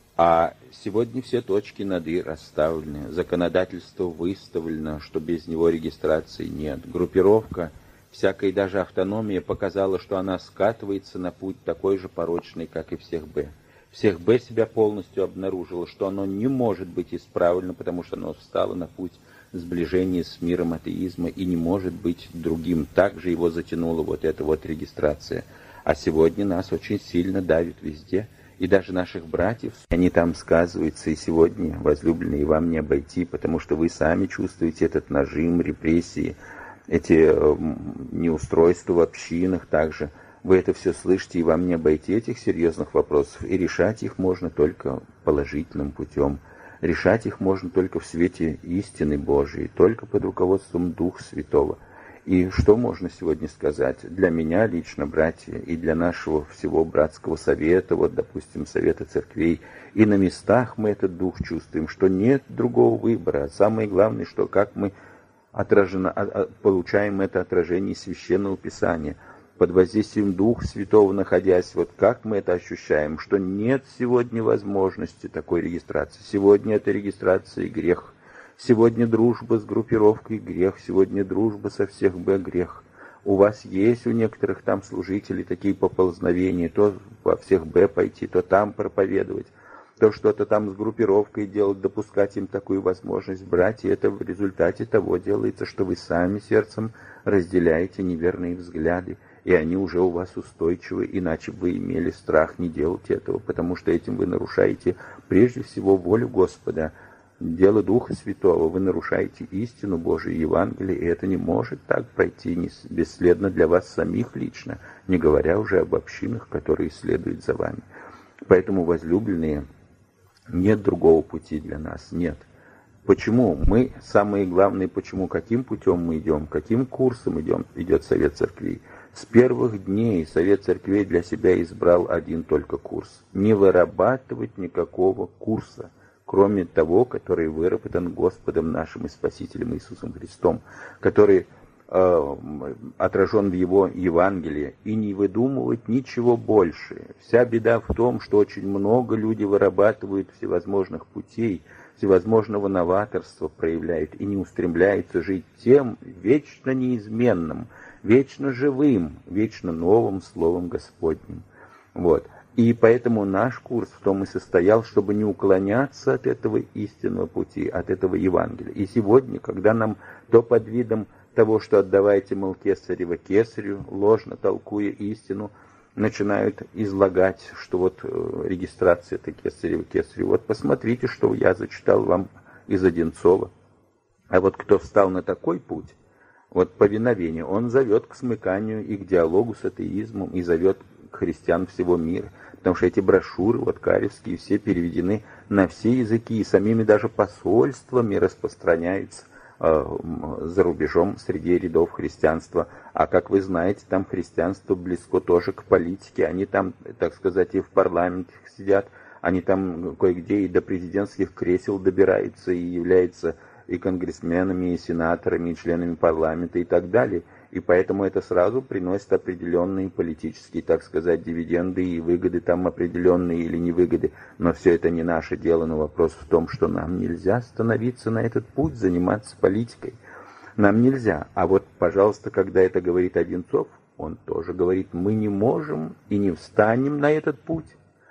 Speaker 1: А сегодня все точки над «и» расставлены, законодательство выставлено, что без него регистрации нет. Группировка, всякая даже автономия показала, что она скатывается на путь такой же порочный, как и всех «Б». Всех «Б» себя полностью обнаружило, что оно не может быть исправлено, потому что оно встало на путь сближения с миром атеизма и не может быть другим. Также его затянула вот эта вот регистрация. А сегодня нас очень сильно давит везде. И даже наших братьев, они там сказываются, и сегодня, возлюбленные, вам не обойти, потому что вы сами чувствуете этот нажим, репрессии, эти неустройства в общинах также. Вы это все слышите, и вам не обойти этих серьезных вопросов, и решать их можно только положительным путем. Решать их можно только в свете истины Божией, только под руководством Духа Святого. И что можно сегодня сказать? Для меня лично, братья, и для нашего всего братского совета, вот, допустим, совета церквей, и на местах мы этот дух чувствуем, что нет другого выбора. Самое главное, что как мы получаем это отражение Священного Писания, под воздействием Духа Святого находясь, вот как мы это ощущаем, что нет сегодня возможности такой регистрации. Сегодня эта регистрация грех. Сегодня дружба с группировкой грех, сегодня дружба со всех Б грех. У вас есть у некоторых там служителей такие поползновения, то во всех Б пойти, то там проповедовать, то что-то там с группировкой делать, допускать им такую возможность. Братья, это в результате того делается, что вы сами сердцем разделяете неверные взгляды, и они уже у вас устойчивы, иначе бы вы имели страх не делать этого, потому что этим вы нарушаете прежде всего волю Господа, дело Духа Святого, вы нарушаете истину Божию, Евангелие, и это не может так пройти бесследно для вас самих лично, не говоря уже об общинах, которые следуют за вами. Поэтому, возлюбленные, нет другого пути для нас, нет. Почему? Мы, самое главное, почему, каким путем мы идем, каким курсом идет Совет Церквей. С первых дней Совет Церквей для себя избрал один только курс. Не вырабатывать никакого курса, кроме того, который выработан Господом нашим и Спасителем Иисусом Христом, который отражен в Его Евангелии, и не выдумывать ничего больше. Вся беда в том, что очень много людей вырабатывают всевозможных путей, всевозможного новаторства проявляют и не устремляются жить тем вечно неизменным, вечно живым, вечно новым Словом Господним. Вот. И поэтому наш курс в том и состоял, чтобы не уклоняться от этого истинного пути, от этого Евангелия. И сегодня, когда нам то под видом того, что отдавайте, мол, кесарево кесарю, ложно толкуя истину, начинают излагать, что вот регистрация это кесарево. Вот посмотрите, что я зачитал вам из Одинцова. А вот кто встал на такой путь, вот повиновение, он зовет к смыканию и к диалогу с атеизмом, и зовет христиан всего мира. Потому что эти брошюры, вот каревские, все переведены на все языки, и самими даже посольствами распространяются за рубежом среди рядов христианства. А как вы знаете, там христианство близко тоже к политике. Они там, так сказать, и в парламенте сидят, они там кое-где и до президентских кресел добираются, и являются и конгрессменами, и сенаторами, и членами парламента, и так далее. И поэтому это сразу приносит определенные политические, так сказать, дивиденды и выгоды там определенные или невыгоды. Но все это не наше дело, но вопрос в том, что нам нельзя становиться на этот путь, заниматься политикой. Нам нельзя. А вот, пожалуйста, когда это говорит Одинцов, он тоже говорит, мы не можем и не встанем на этот путь.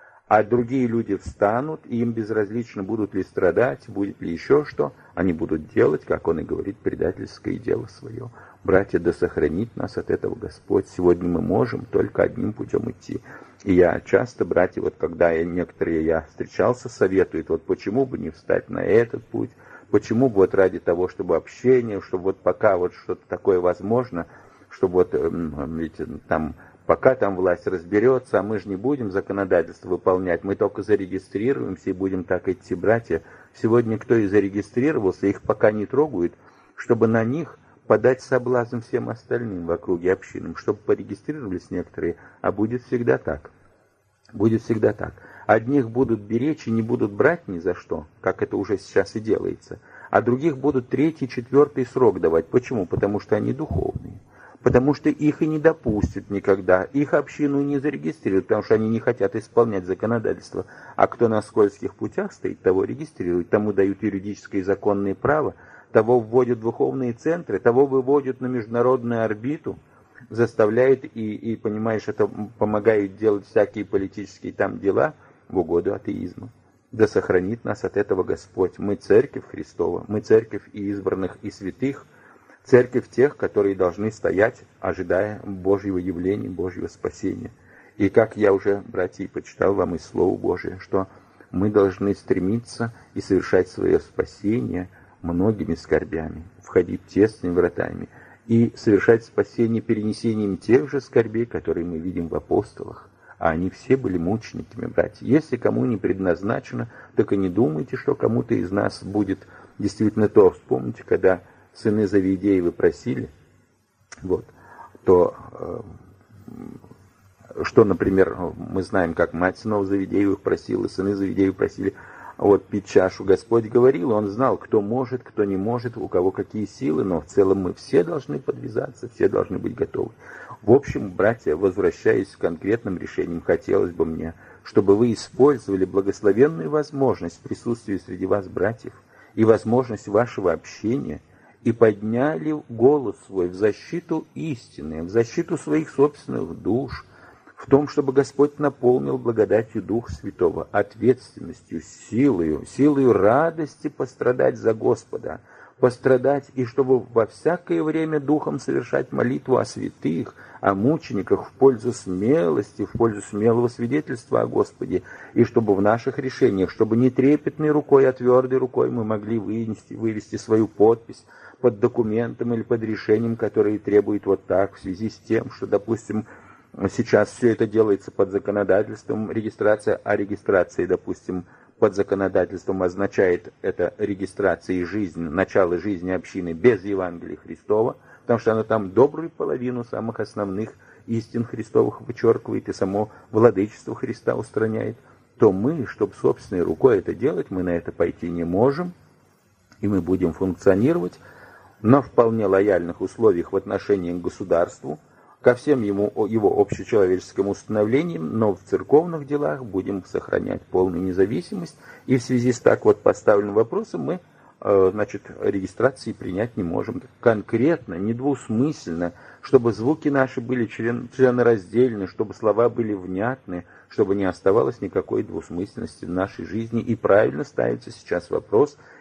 Speaker 1: А другие люди встанут, и им безразлично, будут ли страдать, будет ли еще что. Они будут делать, как он и говорит, предательское дело свое. Братья, да сохранит нас от этого Господь. Сегодня мы можем только одним путем идти. И я часто, братья, вот когда некоторые я встречался, советуют, вот почему бы не встать на этот путь, почему бы вот ради того, чтобы общение, чтобы вот пока вот что-то такое возможно, чтобы вот ведь там... Пока там власть разберется, а мы же не будем законодательство выполнять, мы только зарегистрируемся и будем так идти, братья. Сегодня кто и зарегистрировался, их пока не трогают, чтобы на них подать соблазн всем остальным в округе общинам, чтобы порегистрировались некоторые, а будет всегда так. Будет всегда так. Одних будут беречь и не будут брать ни за что, как это уже сейчас и делается, а других будут 3-й, 4-й срок давать. Почему? Потому что они духовные. Потому что их и не допустят никогда, их общину не зарегистрируют, потому что они не хотят исполнять законодательство. А кто на скользких путях стоит, того регистрируют, тому дают юридическое и законное право, того вводят в духовные центры, того выводят на международную орбиту, заставляет и понимаешь, это помогает делать всякие политические там дела в угоду атеизма. Да сохранит нас от этого Господь. Мы церковь Христова, мы церковь и избранных, и святых, церковь тех, которые должны стоять, ожидая Божьего явления, Божьего спасения. И как я уже, братья, почитал вам из Слова Божия, что мы должны стремиться и совершать свое спасение многими скорбями, входить тесными вратами и совершать спасение перенесением тех же скорбей, которые мы видим в апостолах. А они все были мучениками, братья. Если кому не предназначено, так и не думайте, что кому-то из нас будет действительно то. Вспомните, когда сыны Завидеевы просили, вот, то, что, например, мы знаем, как мать сынов Завидеевых просила, сыны Завидеевы просили вот пить чашу. Господь говорил, он знал, кто может, кто не может, у кого какие силы, но в целом мы все должны подвязаться, все должны быть готовы. В общем, братья, возвращаясь к конкретным решениям, хотелось бы мне, чтобы вы использовали благословенную возможность присутствия среди вас, братьев, и возможность вашего общения, и подняли голос свой в защиту истины, в защиту своих собственных душ, в том, чтобы Господь наполнил благодатью Духа Святого, ответственностью, силою радости пострадать за Господа, пострадать, и чтобы во всякое время Духом совершать молитву о святых, о мучениках в пользу смелости, в пользу смелого свидетельства о Господе, и чтобы в наших решениях, чтобы не трепетной рукой, а твердой рукой мы могли вывести свою подпись под документом или под решением, которое требует вот так, в связи с тем, что, допустим, сейчас все это делается под законодательством регистрация, а регистрация, допустим, под законодательством означает это регистрация и жизнь, начало жизни общины без Евангелия Христова, потому что она там добрую половину самых основных истин Христовых вычеркивает и само владычество Христа устраняет, то мы, чтобы собственной рукой это делать, мы на это пойти не можем, и мы будем функционировать на вполне лояльных условиях в отношении к государству, ко всем его общечеловеческим установлениям, но в церковных делах будем сохранять полную независимость. И в связи с так вот поставленным вопросом мы, регистрации принять не можем. Конкретно, недвусмысленно, чтобы звуки наши были членораздельны, чтобы слова были внятны, чтобы не оставалось никакой двусмысленности в нашей жизни. И правильно ставится сейчас вопрос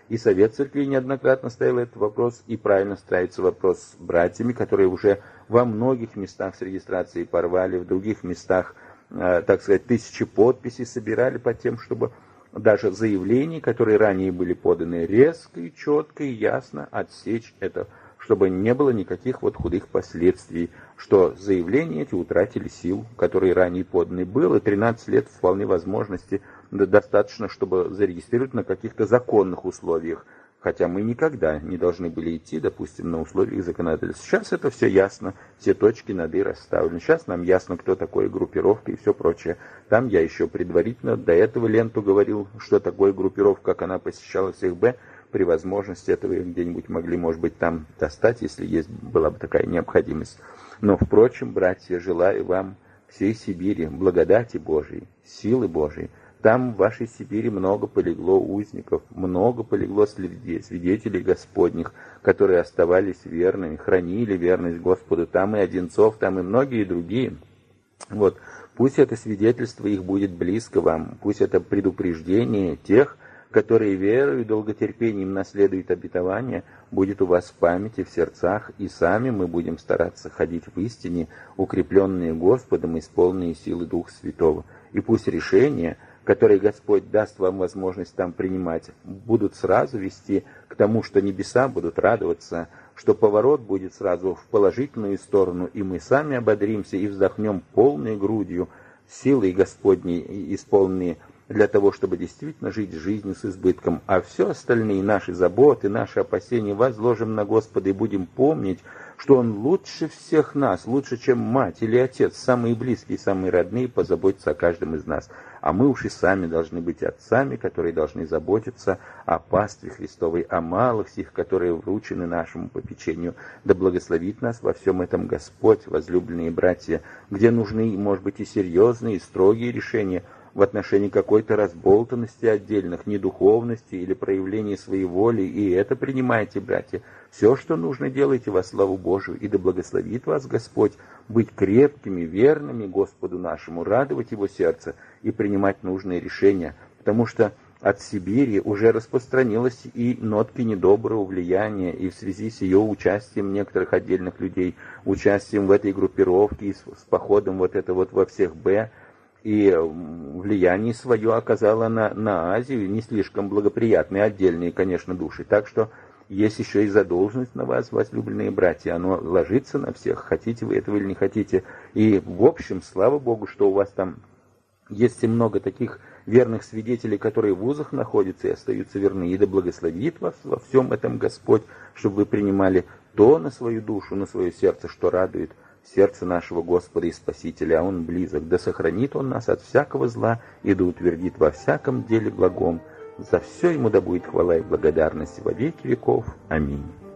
Speaker 1: И Совет Церкви неоднократно ставил этот вопрос, и правильно ставится вопрос с братьями, которые уже во многих местах с регистрацией порвали, в других местах, так сказать, тысячи подписей собирали под тем, чтобы даже заявления, которые ранее были поданы, резко и четко и ясно отсечь это, чтобы не было никаких вот худых последствий, что заявления эти утратили силу, которые ранее поданы. Было 13 лет вполне возможности, достаточно, чтобы зарегистрировать на каких-то законных условиях, хотя мы никогда не должны были идти, допустим, на условиях законодательства. Сейчас это все ясно, все точки над «и» расставлены. Сейчас нам ясно, кто такое группировка и все прочее. Там я еще предварительно до этого ленту говорил, что такое группировка, как она посещала всех «Б». При возможности этого где-нибудь могли, может быть, там достать, если есть, была бы такая необходимость. Но, впрочем, братья, желаю вам всей Сибири благодати Божией, силы Божией. Там в вашей Сибири много полегло узников, много полегло свидетелей Господних, которые оставались верными, хранили верность Господу. Там и Одинцов, там и многие другие. Вот. Пусть это свидетельство их будет близко вам, пусть это предупреждение тех, которые верою и долготерпением наследуют обетование, будет у вас в памяти, в сердцах, и сами мы будем стараться ходить в истине, укрепленные Господом, исполненные силы Духа Святого. И пусть решения, которые Господь даст вам возможность там принимать, будут сразу вести к тому, что небеса будут радоваться, что поворот будет сразу в положительную сторону, и мы сами ободримся и вздохнем полной грудью, силой Господней исполненные, для того, чтобы действительно жить жизнью с избытком, а все остальные наши заботы, наши опасения возложим на Господа и будем помнить, что Он лучше всех нас, лучше, чем мать или отец, самые близкие, самые родные, позаботятся о каждом из нас. А мы уж и сами должны быть отцами, которые должны заботиться о пастве Христовой, о малых сих, которые вручены нашему попечению. Да благословит нас во всем этом Господь, возлюбленные братья, где нужны, может быть, и серьезные, и строгие решения в отношении какой-то разболтанности отдельных, недуховности или проявления своей воли, и это принимайте, братья. Все, что нужно, делайте во славу Божию, и да благословит вас Господь быть крепкими, верными Господу нашему, радовать Его сердце и принимать нужные решения, потому что от Сибири уже распространилось и нотки недоброго влияния, и в связи с ее участием некоторых отдельных людей, участием в этой группировке, и с походом вот это вот во всех «Б», и влияние свое оказало на Азию не слишком благоприятные отдельные, конечно, души. Так что есть еще и задолженность на вас, возлюбленные братья. Оно ложится на всех, хотите вы этого или не хотите. И, в общем, слава Богу, что у вас там есть и много таких верных свидетелей, которые в вузах находятся и остаются верны. И да благословит вас во всем этом Господь, чтобы вы принимали то на свою душу, на свое сердце, что радует сердце нашего Господа и Спасителя, а Он близок. Да сохранит Он нас от всякого зла и да утвердит во всяком деле благом. За все Ему да будет хвала и благодарность во веки веков. Аминь.